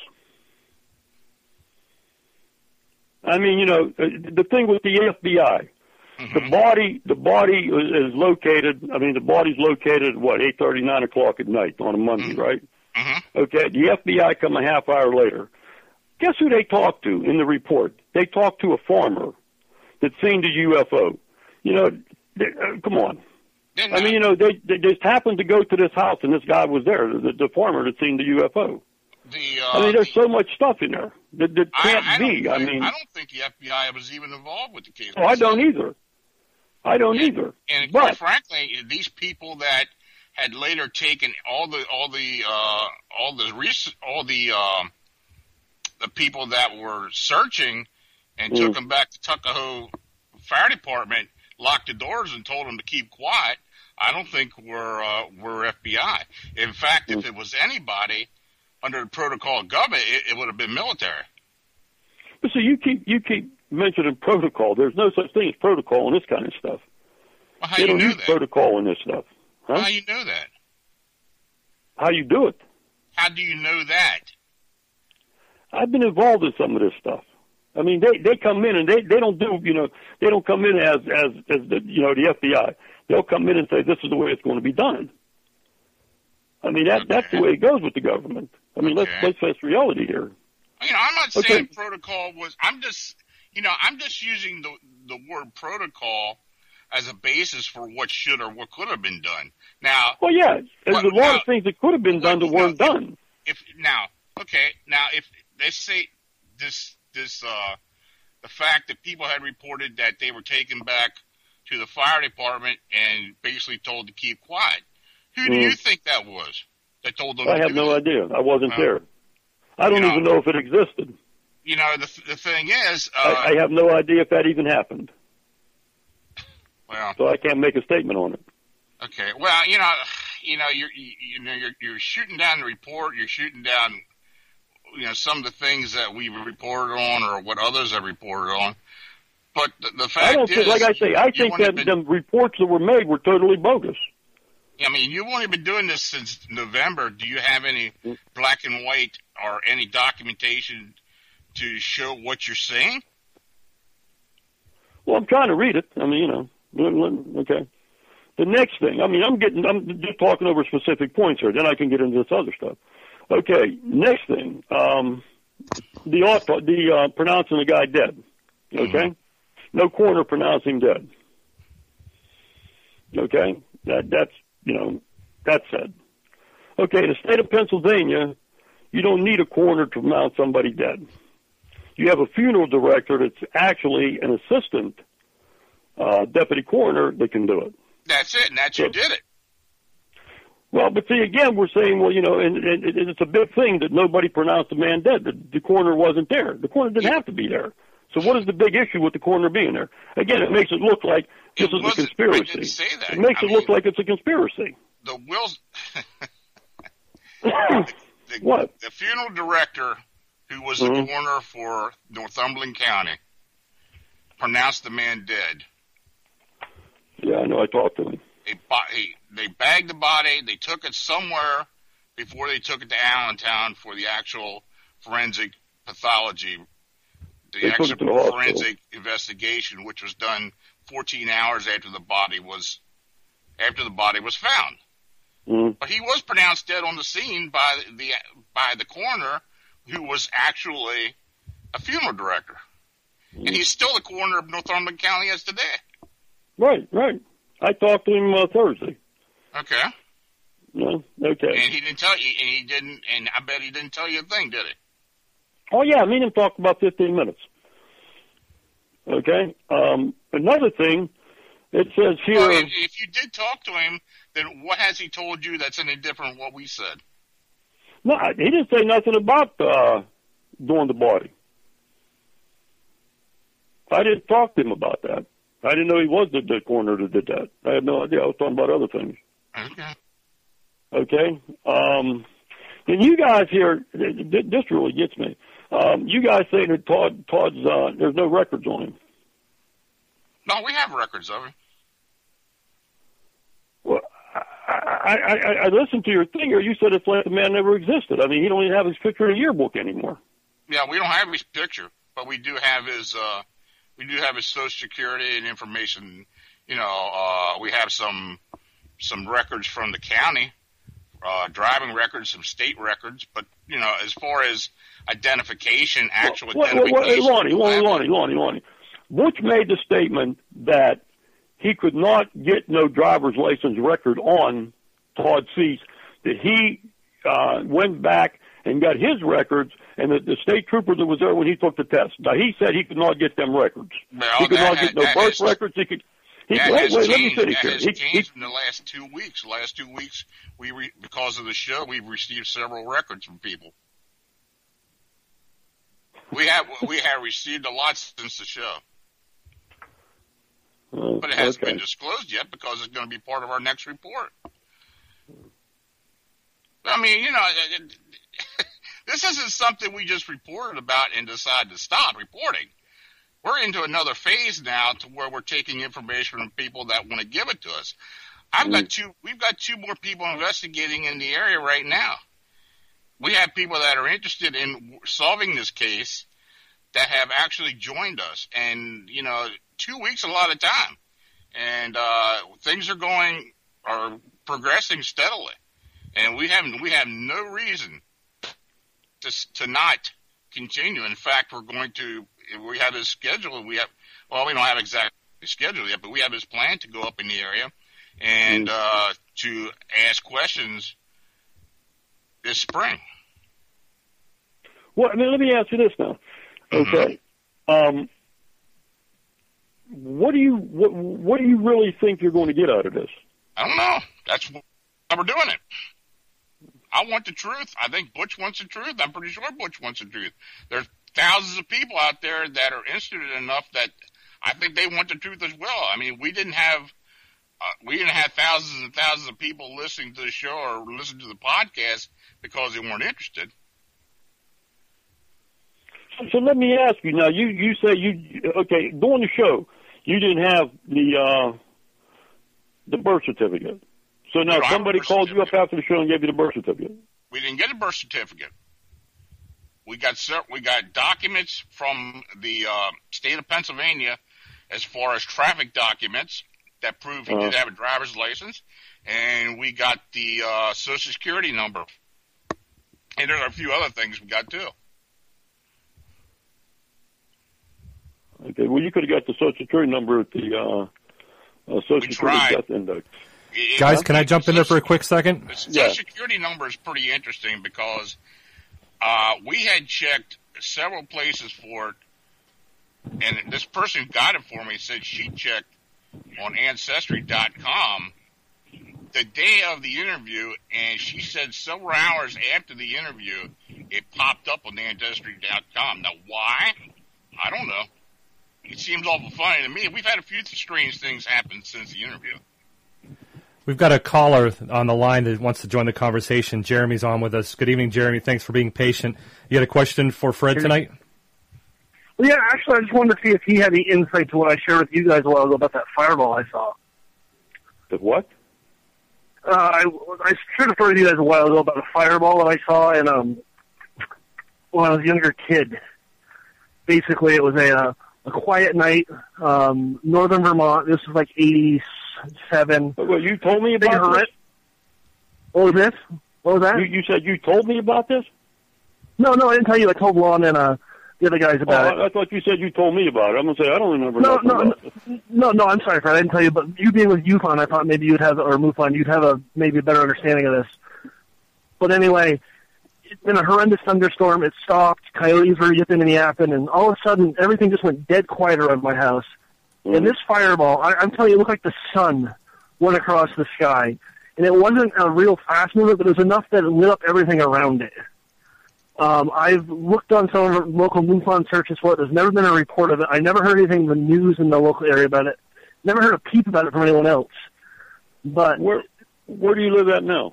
Speaker 9: I mean, the thing with the FBI, the body is located. I mean, the body's located at 8:30, 9 o'clock at night on a Monday, right? Okay, the FBI come a half hour later. Guess who they talked to in the report? They talked to a farmer that seen the UFO. Come on. I mean, you know, they just happened to go to this house, and this guy was there, the farmer that seen the UFO. I mean, there's so much stuff in there that can't be. I don't
Speaker 7: think the FBI was even involved with the case.
Speaker 9: Oh, I don't either.
Speaker 7: And quite frankly, these people that had later taken all the people that were searching and took them back to Tuckahoe Fire Department, locked the doors and told them to keep quiet, I don't think we're FBI. In fact, if it was anybody under the protocol of government, it would have been military.
Speaker 9: But see, you keep mentioning protocol. There's no such thing as protocol in this kind of stuff.
Speaker 7: Well, how
Speaker 9: they
Speaker 7: you
Speaker 9: don't
Speaker 7: know
Speaker 9: use
Speaker 7: that?
Speaker 9: Protocol in this stuff. Huh?
Speaker 7: How you know that?
Speaker 9: How you do it?
Speaker 7: How do you know that?
Speaker 9: I've been involved in some of this stuff. I mean, they come in and they don't do, you know, they don't come in as the, you know, the FBI. They'll come in and say, this is the way it's going to be done. I mean, that's the way it goes with the government. I mean, let's face reality here.
Speaker 7: You know, I'm not saying protocol was, I'm just using the word protocol as a basis for what should or what could have been done. Now,
Speaker 9: well, yeah, there's a lot of things that could have been done that weren't done.
Speaker 7: If they say the fact that people had reported that they were taken back to the fire department and basically told to keep quiet, who do you think that was that told them?
Speaker 9: I have no idea. I wasn't there. I don't even know if it existed.
Speaker 7: You know, the thing is,
Speaker 9: I have no idea if that even happened.
Speaker 7: Well,
Speaker 9: so I can't make a statement on it.
Speaker 7: Okay. Well, you're shooting down the report. You're shooting down, some of the things that we've reported on or what others have reported on. But the fact is,
Speaker 9: like I say, I think that the reports that were made were totally bogus.
Speaker 7: I mean, you've only been doing this since November. Do you have any black and white or any documentation to show what you're saying?
Speaker 9: Well, I'm trying to read it. I mean, okay. The next thing, I mean, I'm just talking over specific points here. Then I can get into this other stuff. Okay. Next thing, the pronouncing the guy dead. Okay. Mm-hmm. No coroner pronounced him dead. Okay. That's said. Okay. In the state of Pennsylvania, you don't need a coroner to pronounce somebody dead. You have a funeral director that's actually an assistant deputy coroner that can do it.
Speaker 7: That's it, and that's who did it.
Speaker 9: Well, but see, again, we're saying, well, and it's a big thing that nobody pronounced the man dead. The coroner wasn't there. The coroner didn't have to be there. So what is the big issue with the coroner being there? Again, it makes it look like this is a conspiracy.
Speaker 7: I didn't say that.
Speaker 9: It makes it look like it's a conspiracy.
Speaker 7: The Wills...
Speaker 9: What?
Speaker 7: The funeral director, who was the coroner for Northumberland County, pronounced the man dead.
Speaker 9: Yeah, I know. I talked to him.
Speaker 7: They bagged the body. They took it somewhere before they took it to Allentown for the actual forensic pathology, the actual forensic investigation, which was done 14 hours after the body was found. Mm-hmm. But he was pronounced dead on the scene by the coroner, who was actually a funeral director, and he's still the coroner of Northumberland County as today.
Speaker 9: Right. I talked to him Thursday.
Speaker 7: Okay.
Speaker 9: No, okay.
Speaker 7: And he didn't tell you, and I bet he didn't tell you a thing, did he?
Speaker 9: Oh yeah, me and him talked about 15 minutes. Okay. Another thing, it says here.
Speaker 7: Well, if you did talk to him, then what has he told you that's any different from what we said?
Speaker 9: No, he didn't say nothing about doing the body. I didn't talk to him about that. I didn't know he was the coroner that did that. I had no idea. I was talking about other things. Okay. And you guys here, this really gets me. You guys say that Todd's there's no records on him.
Speaker 7: No, we have records of him.
Speaker 9: Well, I listened to your thing here. You said it's like the man never existed. I mean, he don't even have his picture in a yearbook anymore.
Speaker 7: Yeah, we don't have his picture, but we do have his Social Security and information. We have some records from the county, driving records, some state records. But as far as identification, actual identification.
Speaker 9: Lonnie. Butch made the statement that he could not get no driver's license record on Todd Cease, that he went back and got his records, and the state trooper that was there when he took the test. Now, he said he could not get them records.
Speaker 7: Well,
Speaker 9: he could not get no birth records. He could.
Speaker 7: That
Speaker 9: Wait,
Speaker 7: has
Speaker 9: let me
Speaker 7: changed.
Speaker 9: finish
Speaker 7: That
Speaker 9: here.
Speaker 7: has changed in the last 2 weeks. Last 2 weeks, because of the show, we've received several records from people. We have received a lot since the show, but it hasn't been disclosed yet because it's going to be part of our next report. I mean, you know, this isn't something we just reported about and decided to stop reporting. We're into another phase now to where we're taking information from people that want to give it to us. We've got two more people investigating in the area right now. We have people that are interested in solving this case that have actually joined us. And, you know, 2 weeks is a lot of time. And things are progressing steadily. And we have no reason to not continue. In fact, we have his schedule. We don't have exactly schedule yet, but we have his plan to go up in the area and to ask questions this spring.
Speaker 9: Well, I mean, let me ask you this now. Okay. What do you really think you're going to get out of this?
Speaker 7: I don't know. That's why we're doing it. I want the truth. I think Butch wants the truth. I'm pretty sure Butch wants the truth. There's thousands of people out there that are interested enough that I think they want the truth as well. I mean, we didn't have thousands and thousands of people listening to the show or listening to the podcast because they weren't interested.
Speaker 9: So let me ask you now. You say during the show you didn't have the birth certificate. So now somebody called you up after the show and gave you the birth certificate.
Speaker 7: We didn't get a birth certificate. We got documents from the state of Pennsylvania as far as traffic documents that prove he did have a driver's license, and we got the Social Security number. And there are a few other things we got too.
Speaker 9: Okay, well, you could have got the Social Security number at the Social Security Death Index.
Speaker 6: Guys, can I jump in there for a quick second?
Speaker 7: The Social Security number is pretty interesting because we had checked several places for it, and this person got it for me, said she checked on Ancestry.com the day of the interview, and she said several hours after the interview, it popped up on Ancestry.com. Now, why? I don't know. It seems awful funny to me. We've had a few strange things happen since the interview.
Speaker 6: We've got a caller on the line that wants to join the conversation. Jeremy's on with us. Good evening, Jeremy. Thanks for being patient. You had a question for Fred tonight?
Speaker 10: Well, yeah, actually, I just wanted to see if he had any insight to what I shared with you guys a while ago about that fireball I saw.
Speaker 9: The what?
Speaker 10: I shared a story with you guys a while ago about a fireball that I saw in when I was a younger kid. Basically, it was a quiet night, northern Vermont. This was like 87.
Speaker 9: Well, you told me about this?
Speaker 10: What was this? What was that?
Speaker 9: You said you told me about this?
Speaker 10: No, I didn't tell you. I told Lon and the other guys about it.
Speaker 9: I thought you said you told me about it. I'm going to say I don't remember
Speaker 10: No, I'm sorry, Fred. I didn't tell you. But you being with UFON, I thought maybe you'd have, or MUFON, you'd have maybe a better understanding of this. But anyway, in a horrendous thunderstorm, it stopped. Coyotes were yipping and yapping, and all of a sudden, everything just went dead quiet around my house. Mm-hmm. And this fireball, I'm telling you, it looked like the sun went across the sky. And it wasn't a real fast movement, but it was enough that it lit up everything around it. I've looked on some of the local MUFON searches for it. There's never been a report of it. I never heard anything in the news in the local area about it. Never heard a peep about it from anyone else. But
Speaker 9: where do you live at now?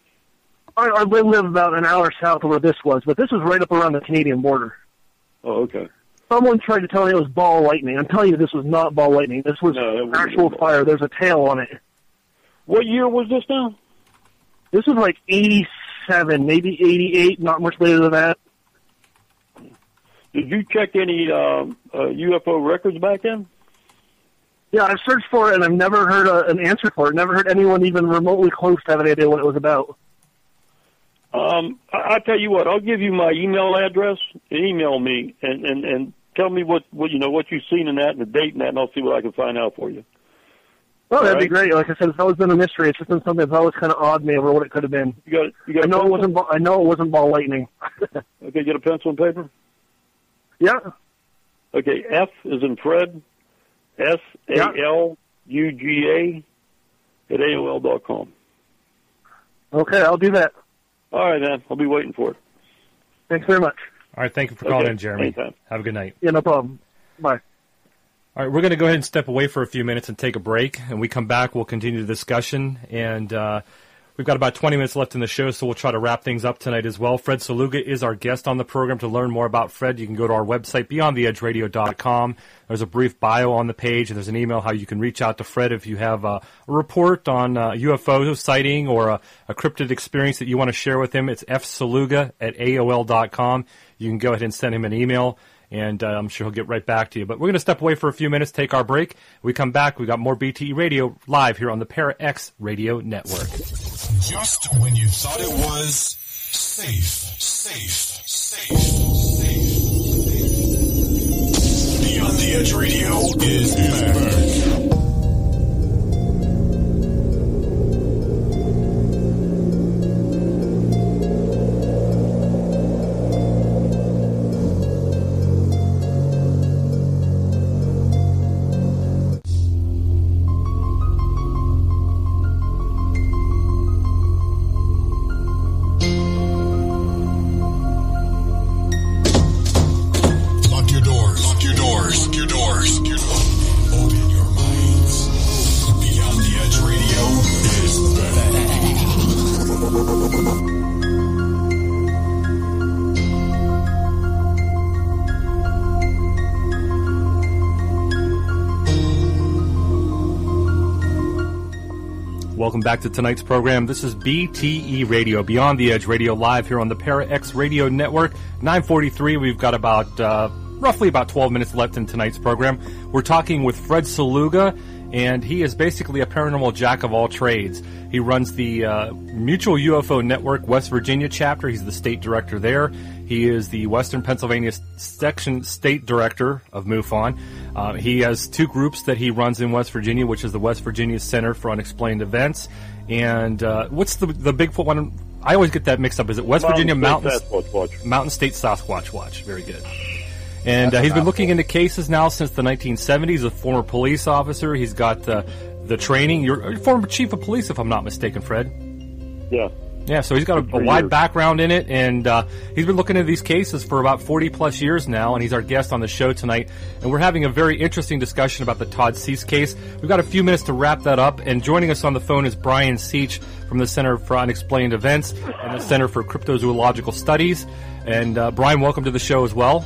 Speaker 10: I live about an hour south of where this was, but this was right up around the Canadian border.
Speaker 9: Oh, okay.
Speaker 10: Someone tried to tell me it was ball lightning. I'm telling you, this was not ball lightning. This was actual fire. There's a tail on it.
Speaker 9: What year was this now?
Speaker 10: This was like 87, maybe 88, not much later than that.
Speaker 9: Did you check any UFO records back then?
Speaker 10: Yeah, I've searched for it, and I've never heard an answer for it. Never heard anyone even remotely close to have an idea what it was about.
Speaker 9: I'll tell you what. I'll give you my email address. Email me and tell me what you've seen in that and the date and that, and I'll see what I can find out for you.
Speaker 10: Oh, that'd be great. Like I said, it's always been a mystery. It's just been something that's always kind of awed me over what it could have been.
Speaker 9: You got
Speaker 10: I know it wasn't ball lightning.
Speaker 9: Okay, get a pencil and paper.
Speaker 10: Yeah.
Speaker 9: Okay, F is in Fred, SALUGA at AOL.com.
Speaker 10: Okay, I'll do that.
Speaker 9: All right, man. I'll be waiting for it.
Speaker 10: Thanks very much.
Speaker 6: All right, thank you for calling in, Jeremy.
Speaker 9: Anytime.
Speaker 6: Have a good night.
Speaker 10: Yeah, no problem. Bye.
Speaker 6: All right, we're going to go ahead and step away for a few minutes and take a break. And we come back, we'll continue the discussion. And we've got about 20 minutes left in the show, so we'll try to wrap things up tonight as well. Fred Saluga is our guest on the program. To learn more about Fred, you can go to our website, beyondtheedgeradio.com. There's a brief bio on the page, and there's an email how you can reach out to Fred if you have a report on UFO sighting or a cryptid experience that you want to share with him. It's fsaluga at AOL.com. You can go ahead and send him an email, and I'm sure he'll get right back to you. But we're going to step away for a few minutes, take our break. When we come back, we've got more BTE Radio live here on the Para X Radio Network.
Speaker 5: Just when you thought it was safe. Beyond the Edge Radio is back. Open your minds. Beyond the Edge Radio is
Speaker 6: Welcome back to tonight's program. This is BTE Radio, Beyond the Edge Radio, live here on the Para X Radio Network. 9:43. We've got about roughly about 12 minutes left in tonight's program. We're talking with Fred Saluga, and he is basically a paranormal jack of all trades. He runs the Mutual UFO Network West Virginia chapter. He's the state director there. He is the Western Pennsylvania Section State Director of MUFON. He has two groups that he runs in West Virginia, which is the West Virginia Center for Unexplained Events. And what's the Bigfoot one? I always get that mixed up. Is it West Virginia Mountain State Sasquatch Watch? Very good. And he's been looking into cases now since the 1970s. He's a former police officer. He's got the training. You're a former chief of police, if I'm not mistaken, Fred.
Speaker 9: Yeah.
Speaker 6: Yeah, so he's got a wide background in it, and he's been looking into these cases for about 40-plus years now, and he's our guest on the show tonight. And we're having a very interesting discussion about the Todd Cease case. We've got a few minutes to wrap that up, and joining us on the phone is Brian Seach from the Center for Unexplained Events and the Center for Cryptozoological Studies. And Brian, welcome to the show as well.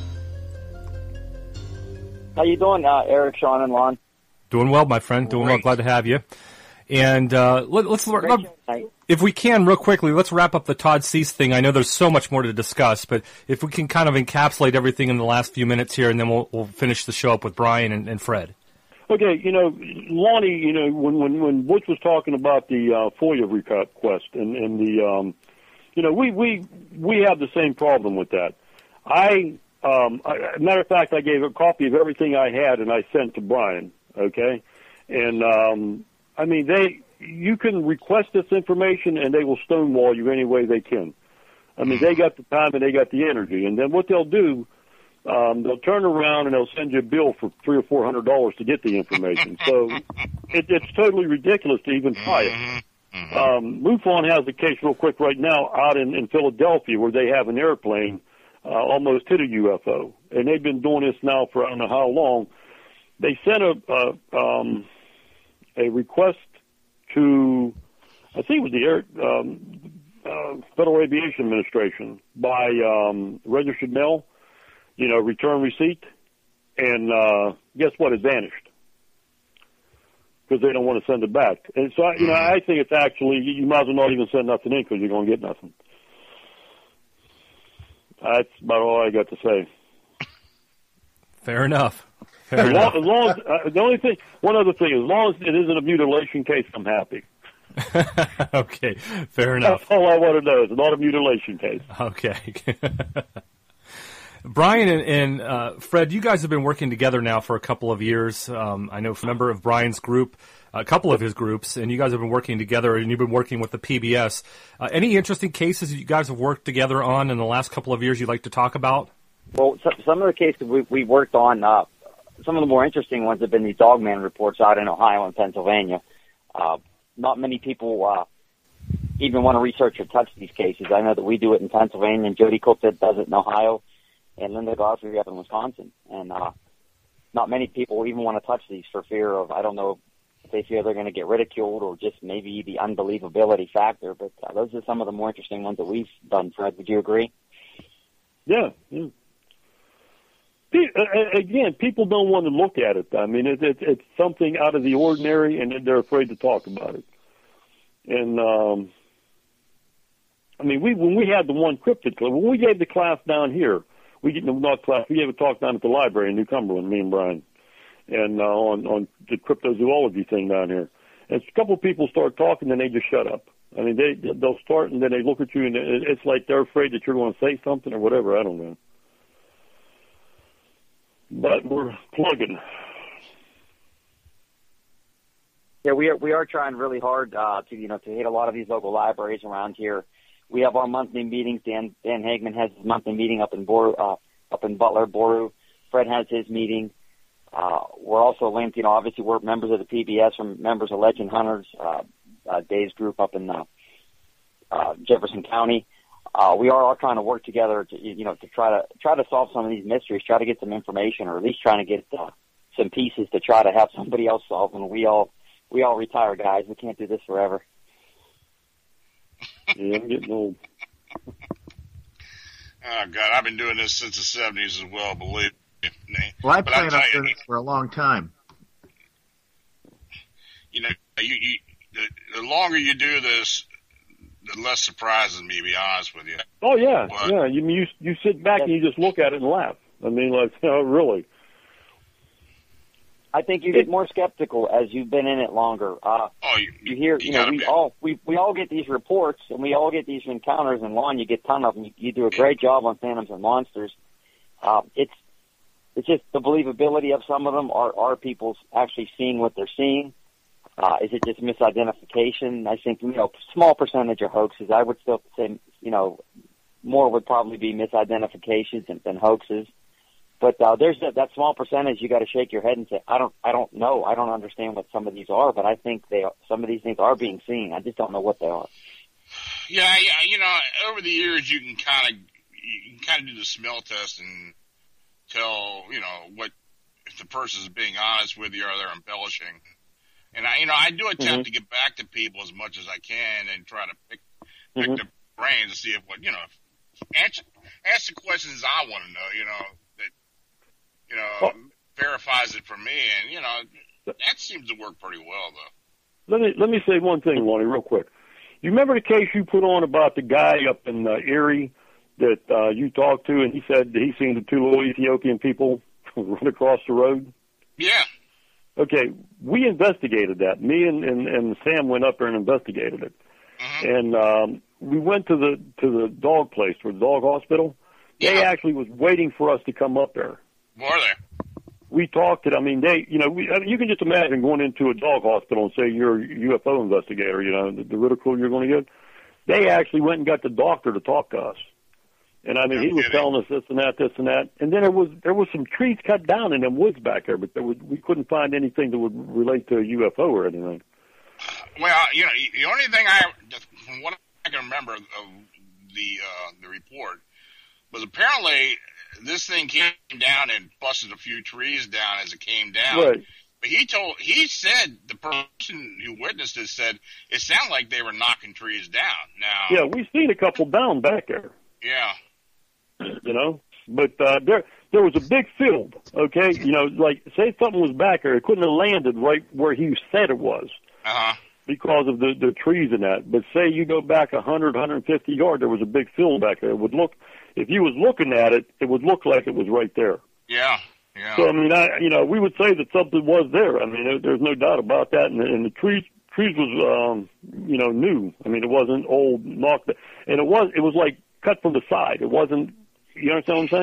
Speaker 11: How you doing, Eric, Sean, and Lon?
Speaker 6: Doing well, my friend. Doing well. Glad to have you. And let's if we can, real quickly, let's wrap up the Todd Cease thing. I know there's so much more to discuss, but if we can kind of encapsulate everything in the last few minutes here, and then we'll finish the show up with Brian and Fred.
Speaker 9: Okay, Lonnie, when Butch was talking about the FOIA request and the, we have the same problem with that. Matter of fact, I gave a copy of everything I had and I sent to Brian. Okay, and you can request this information and they will stonewall you any way they can. I mean, they got the time and they got the energy, and then what they'll do, they'll turn around and they'll send you a bill for $300 or $400 to get the information. So it's totally ridiculous to even try it. MUFON has a case real quick right now out in Philadelphia where they have an airplane almost hit a UFO, and they've been doing this now for I don't know how long. They sent a request to, I think it was the Federal Aviation Administration by registered mail, return receipt, and guess what? It vanished because they don't want to send it back. And so, I think it's actually, you might as well not even send nothing in because you're going to get nothing. That's about all I got to say.
Speaker 6: Fair enough.
Speaker 9: As long as one other thing, as long as it isn't a mutilation case, I'm happy.
Speaker 6: Okay, fair enough.
Speaker 9: That's all I want to know. It's not a mutilation case.
Speaker 6: Okay. Brian and Fred, you guys have been working together now for a couple of years. I know a member of Brian's group, a couple of his groups, and you guys have been working together, and you've been working with the PBS. Any interesting cases that you guys have worked together on in the last couple of years you'd like to talk about?
Speaker 11: Well, some of the cases we worked on, some of the more interesting ones have been these dogman reports out in Ohio and Pennsylvania. Not many people even want to research or touch these cases. I know that we do it in Pennsylvania, and Jody Cook does it in Ohio, and Linda Gossery up in Wisconsin. And not many people even want to touch these for fear of, I don't know, if they feel they're going to get ridiculed or just maybe the unbelievability factor. But those are some of the more interesting ones that we've done, Fred. Would you agree?
Speaker 9: Yeah. Again, people don't want to look at it. I mean, it's something out of the ordinary, and they're afraid to talk about it. And I mean, when we had the one cryptid class, when we gave the class down here, we gave a talk down at the library in New Cumberland, me and Brian, and on the cryptozoology thing down here. And a couple of people start talking, and they just shut up. I mean, they'll start, and then they look at you, and it's like they're afraid that you're going to say something or whatever. I don't know. But we're plugging.
Speaker 11: Yeah, we are trying really hard to hit a lot of these local libraries around here. We have our monthly meetings. Dan Hagman has his monthly meeting up in Butler, Boru. Fred has his meeting. We're also linked, obviously we're members of the PBS, we're members of Legend Hunters, Dave's group up in Jefferson County. We are all trying to work together to try to solve some of these mysteries, try to get some information, or at least trying to get some pieces to try to have somebody else solve them. We all retire, guys. We can't do this forever.
Speaker 9: Yeah, I'm getting old.
Speaker 7: Oh God, I've been doing this since the '70s as well. Believe me.
Speaker 8: Well, I plan on doing this for a long time.
Speaker 7: The longer you do this, the less surprises me. To be honest with you.
Speaker 9: Oh yeah, yeah. You sit back and you just look at it and laugh. I mean, like, really.
Speaker 11: I think you get more skeptical as you've been in it longer. You hear, we all get these reports and we all get these encounters, and Lon, you get a ton of them. You do a great job on Phantoms and Monsters. It's just the believability of some of them. Are people actually seeing what they're seeing? Is it just misidentification? I think, small percentage are hoaxes. I would still say, more would probably be misidentifications than hoaxes. But there's that small percentage you got to shake your head and say, I don't know. I don't understand what some of these are, but I think some of these things are being seen. I just don't know what they are.
Speaker 7: Yeah, over the years you can kind of do the smell test and tell, what if the person's being honest with you or they're embellishing. And I do attempt to get back to people as much as I can and try to pick their brains to see if ask the questions I want to know, verifies it for me, and that seems to work pretty well, though.
Speaker 9: Let me say one thing, Lonnie, real quick. You remember the case you put on about the guy up in Erie that you talked to, and he said that he seen the two little Ethiopian people run across the road?
Speaker 7: Yeah.
Speaker 9: Okay, we investigated that. Me and Sam went up there and investigated it, and we went to the dog place, or the dog hospital.
Speaker 7: Yeah.
Speaker 9: They actually was waiting for us to come up there.
Speaker 7: Were they?
Speaker 9: We talked to them. I mean, you can just imagine going into a dog hospital and say you're a UFO investigator, the ridicule you're going to get. They actually went and got the doctor to talk to us. And I mean, he was telling us this and that. And then there was some trees cut down in them woods back there, but we couldn't find anything that would relate to a UFO or anything.
Speaker 7: Well, the only thing from what I can remember of the report was apparently this thing came down and busted a few trees down as it came down.
Speaker 9: Right.
Speaker 7: But he said, the person who witnessed it said it sounded like they were knocking trees down. Now.
Speaker 9: Yeah, we've seen a couple down back there.
Speaker 7: Yeah.
Speaker 9: But there was a big field, okay? Like, say something was back there, it couldn't have landed right where he said it was. Because of the trees and that. But say you go back 100, 150 yards, there was a big field back there. It would look, if you was looking at it, it would look like it was right there.
Speaker 7: Yeah.
Speaker 9: So, I mean, we would say that something was there. I mean, there's no doubt about that. And the trees was, new. I mean, it wasn't old, knocked, and it was like cut from the side. It wasn't, you understand what I'm saying?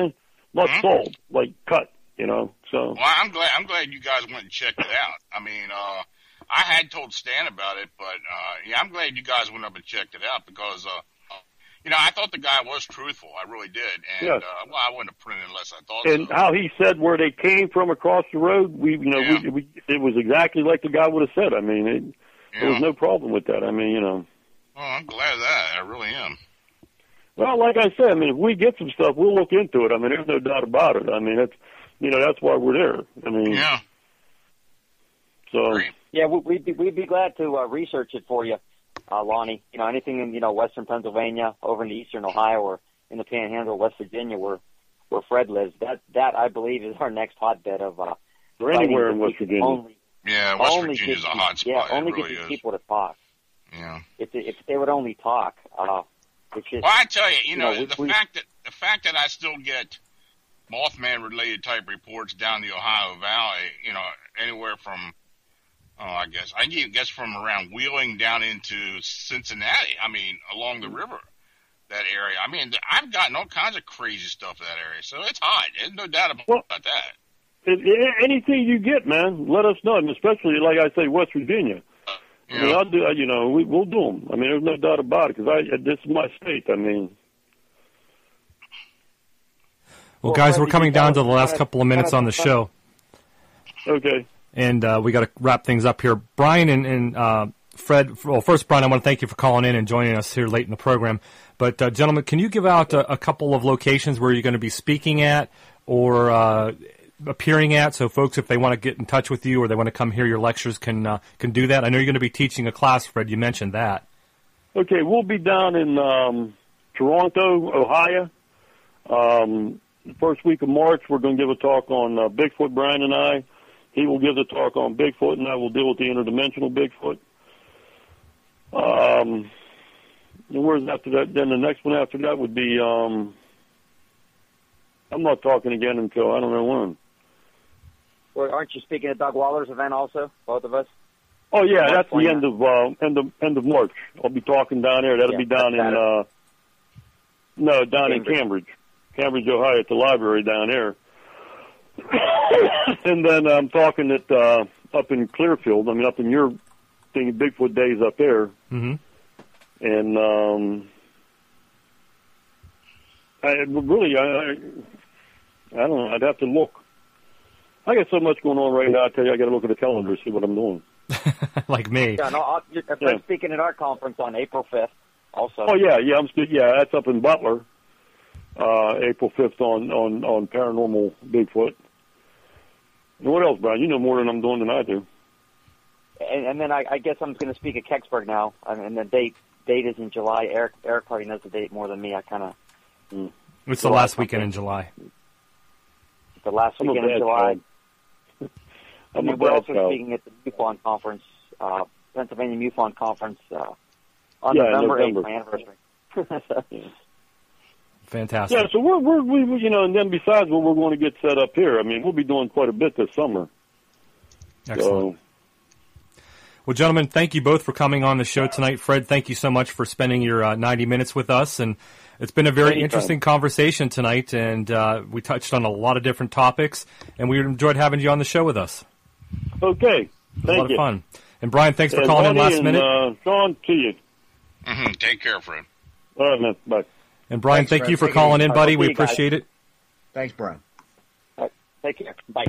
Speaker 9: not sold, like cut, you know. So.
Speaker 7: Well, I'm glad you guys went and checked it out. I mean, I had told Stan about it, but yeah, I'm glad you guys went up and checked it out because, you know, I thought the guy was truthful. I really did, and
Speaker 9: yes.
Speaker 7: Well, I wouldn't have printed unless I thought.
Speaker 9: And
Speaker 7: so.
Speaker 9: how he said where they came from across the road, it was exactly like the guy would have said. I mean, there was no problem with that. I mean, you know.
Speaker 7: Well, I'm glad of that. I really am.
Speaker 9: Well, like I said, I mean, if we get some stuff, we'll look into it. I mean, there's no doubt about it. I mean, that's why we're there. I mean,
Speaker 7: yeah.
Speaker 9: So.
Speaker 7: Great.
Speaker 11: Yeah, we'd be glad to research it for you, Lonnie. You know, anything in western Pennsylvania, over in eastern Ohio, or in the Panhandle, West Virginia, where Fred lives. That I believe is our next hotbed of.
Speaker 9: Or anywhere in West Virginia.
Speaker 7: West Virginia's a hot spot.
Speaker 11: Yeah, only
Speaker 7: really
Speaker 11: get these people to talk.
Speaker 7: Yeah.
Speaker 11: If they would only talk, it's just.
Speaker 7: Well, I tell you, the fact that I still get Mothman related type reports down the Ohio Valley, you know, anywhere from. I guess from around Wheeling down into Cincinnati. I mean, along the river, that area. I mean, I've gotten all kinds of crazy stuff in that area, so it's hot. There's no doubt about that.
Speaker 9: Anything you get, man, let us know, and especially, like I say, West Virginia. I mean, I'll do. You know, we'll do them. I mean, there's no doubt about it because this is my state. I mean.
Speaker 6: Well, guys, we're coming down to the last couple of minutes on the show.
Speaker 9: Okay.
Speaker 6: And we got to wrap things up here. Brian and Fred, well, first, Brian, I want to thank you for calling in and joining us here late in the program. But, gentlemen, can you give out a couple of locations where you're going to be speaking at or appearing at, so folks, if they want to get in touch with you or they want to come hear your lectures, can do that? I know you're going to be teaching a class, Fred. You mentioned that. Okay,
Speaker 9: we'll be down in Toronto, Ohio. The first week of March, we're going to give a talk on Bigfoot, Brian and I. He will give the talk on Bigfoot, and I will deal with the interdimensional Bigfoot. And where's after that? Then the next one after that would be, I'm not talking again until I don't know when.
Speaker 11: Well, aren't you speaking at Doug Waller's event also, both of us?
Speaker 9: Oh, yeah, that's the end of March. I'll be talking down there. That'll be down in Cambridge, Ohio, at the library down there. And then I'm talking at up in Clearfield. I mean, up in your thing, Bigfoot Days up there.
Speaker 6: Mm-hmm.
Speaker 9: And I don't know. I'd have to look. I got so much going on right now. I tell you, I got to look at the calendar to see what I'm doing.
Speaker 6: Like me.
Speaker 11: Yeah, no. I'm speaking at our conference on April 5th. Also.
Speaker 9: Oh yeah. That's up in Butler. April 5th on paranormal Bigfoot. And what else, Brian? You know more than I'm doing than I do.
Speaker 11: And then I guess I'm going to speak at Kecksburg now. And the date is in July. Eric probably knows the date more than me. I kind of.
Speaker 6: It's the last weekend in July.
Speaker 11: The last weekend in July. We're also speaking at the MUFON conference, Pennsylvania MUFON conference, on November 8th, my anniversary.
Speaker 6: Fantastic.
Speaker 9: Yeah, so we you know, and then besides what we're going to get set up here, I mean, we'll be doing quite a bit this summer.
Speaker 6: Excellent. Well, gentlemen, thank you both for coming on the show tonight. Fred, thank you so much for spending your 90 minutes with us, and it's been a very interesting conversation tonight, and we touched on a lot of different topics, and we enjoyed having you on the show with us.
Speaker 9: Okay,
Speaker 6: thank you. A lot of fun. And Brian, thanks for calling in last minute.
Speaker 9: Sean, to you.
Speaker 7: Mm-hmm. Take care, Fred.
Speaker 9: All right, man. Bye.
Speaker 6: And Brian, thank you for calling in, buddy. We appreciate it.
Speaker 8: Thanks, Brian.
Speaker 11: Take care. Bye.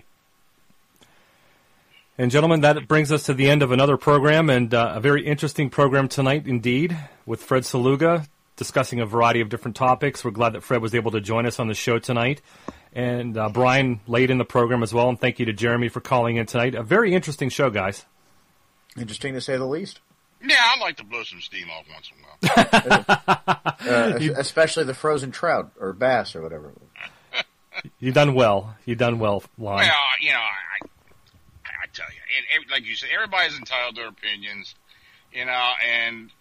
Speaker 6: And gentlemen, that brings us to the end of another program, and a very interesting program tonight indeed, with Fred Saluga discussing a variety of different topics. We're glad that Fred was able to join us on the show tonight. And Brian late in the program as well, and thank you to Jeremy for calling in tonight. A very interesting show, guys.
Speaker 8: Interesting to say the least.
Speaker 7: Yeah, I like to blow some steam off once in a while.
Speaker 8: Especially the frozen trout or bass or whatever.
Speaker 6: You done well. You done well, Lon.
Speaker 7: Well, you know, I tell you, and like you said, everybody's entitled to their opinions, you know, and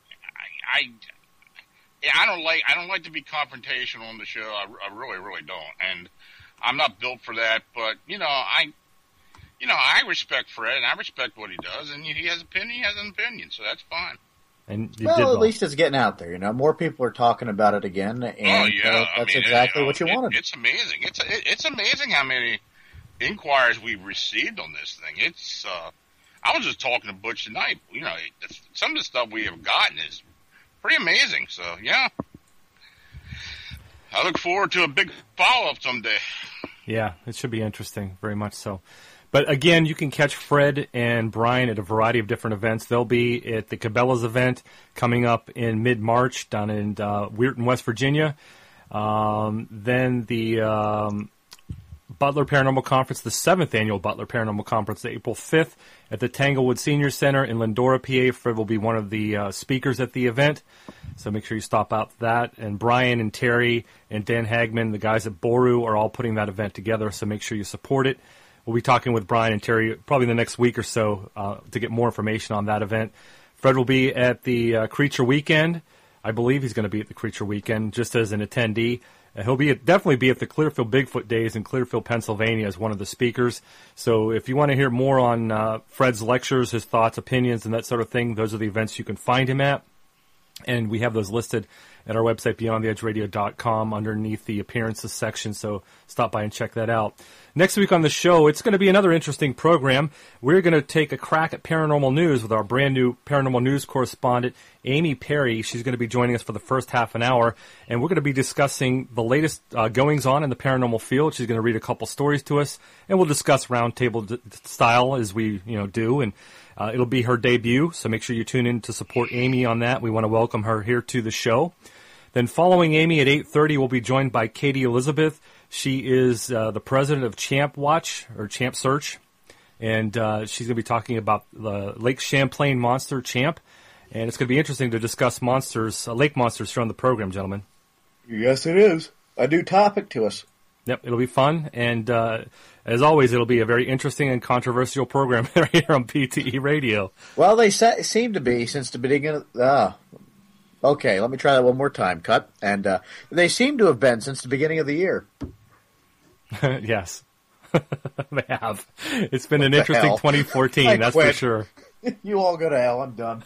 Speaker 7: I don't like to be confrontational on the show. I really, really don't, and I'm not built for that. But I respect Fred, and I respect what he does, and he has an opinion. So that's fine.
Speaker 6: And you
Speaker 8: well,
Speaker 6: did well.
Speaker 8: At least it's getting out there. More people are talking about it again, and that's exactly what you wanted.
Speaker 7: It's amazing. It's amazing how many inquiries we've received on this thing. It's I was just talking to Butch tonight. Some of the stuff we have gotten is pretty amazing. So yeah, I look forward to a big follow-up someday.
Speaker 6: Yeah, it should be interesting, very much so. But again, you can catch Fred and Brian at a variety of different events. They'll be at the Cabela's event coming up in mid-March down in Weirton, West Virginia. Then the Butler Paranormal Conference, the 7th Annual Butler Paranormal Conference, April 5th at the Tanglewood Senior Center in Lindora, PA. Fred will be one of the speakers at the event, so make sure you stop out for that. And Brian and Terry and Dan Hagman, the guys at Boru, are all putting that event together, so make sure you support it. We'll be talking with Brian and Terry probably the next week or so to get more information on that event. Fred will be at the Creature Weekend. I believe he's going to be at the Creature Weekend just as an attendee. He'll definitely be at the Clearfield Bigfoot Days in Clearfield, Pennsylvania as one of the speakers. So if you want to hear more on Fred's lectures, his thoughts, opinions, and that sort of thing, those are the events you can find him at. And we have those listed at our website, beyondtheedgeradio.com, underneath the appearances section. So stop by and check that out. Next week on the show, it's going to be another interesting program. We're going to take a crack at paranormal news with our brand new paranormal news correspondent, Amy Perry. She's going to be joining us for the first half an hour, and we're going to be discussing the latest goings-on in the paranormal field. She's going to read a couple stories to us, and we'll discuss roundtable style as we do, and it'll be her debut, so make sure you tune in to support Amy on that. We want to welcome her here to the show. Then following Amy at 8:30, we'll be joined by Katie Elizabeth. She is the president of Champ Watch, or Champ Search, and she's going to be talking about the Lake Champlain monster, Champ, and it's going to be interesting to discuss monsters, lake monsters here on the program, gentlemen.
Speaker 8: Yes, it is. A new topic to us.
Speaker 6: Yep, it'll be fun, and as always, it'll be a very interesting and controversial program right here on PTE Radio.
Speaker 8: Well, they seem to be since the beginning of... okay, let me try that one more time, Cut. And they seem to have been since the beginning of the year.
Speaker 6: Yes, they have. It's been an interesting 2014, that's for sure.
Speaker 8: You all go to hell, I'm done.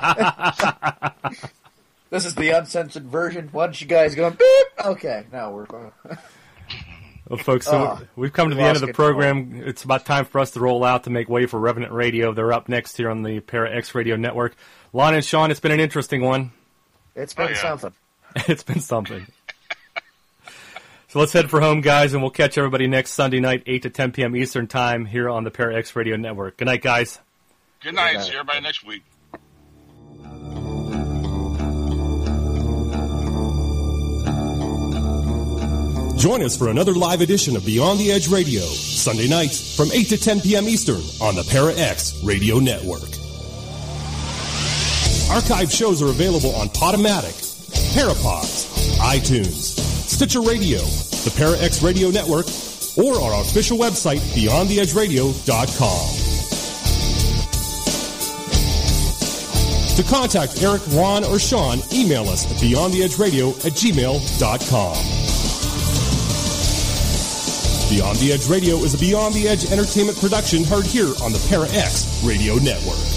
Speaker 8: This is the uncensored version. Once you guys go, beep! Okay, now we're...
Speaker 6: Well, folks, so we've come to the end of the program. It's about time for us to roll out to make way for Revenant Radio. They're up next here on the Para X Radio Network. Lon and Sean, it's been an interesting one.
Speaker 8: It's been something.
Speaker 6: It's been something. So let's head for home, guys, and we'll catch everybody next Sunday night, 8 to 10 p.m. Eastern Time here on the Para X Radio Network. Good night, guys.
Speaker 7: Good night. See everybody next week.
Speaker 5: Join us for another live edition of Beyond the Edge Radio, Sunday nights from 8 to 10 p.m. Eastern on the Para X Radio Network. Archive shows are available on Podomatic, Parapods, iTunes, Stitcher Radio, the Para X Radio Network, or our official website, BeyondTheEdgeRadio.com. To contact Eric, Ron, or Sean, email us at BeyondTheEdgeRadio@gmail.com. Beyond the Edge Radio is a Beyond the Edge entertainment production heard here on the Para X Radio Network.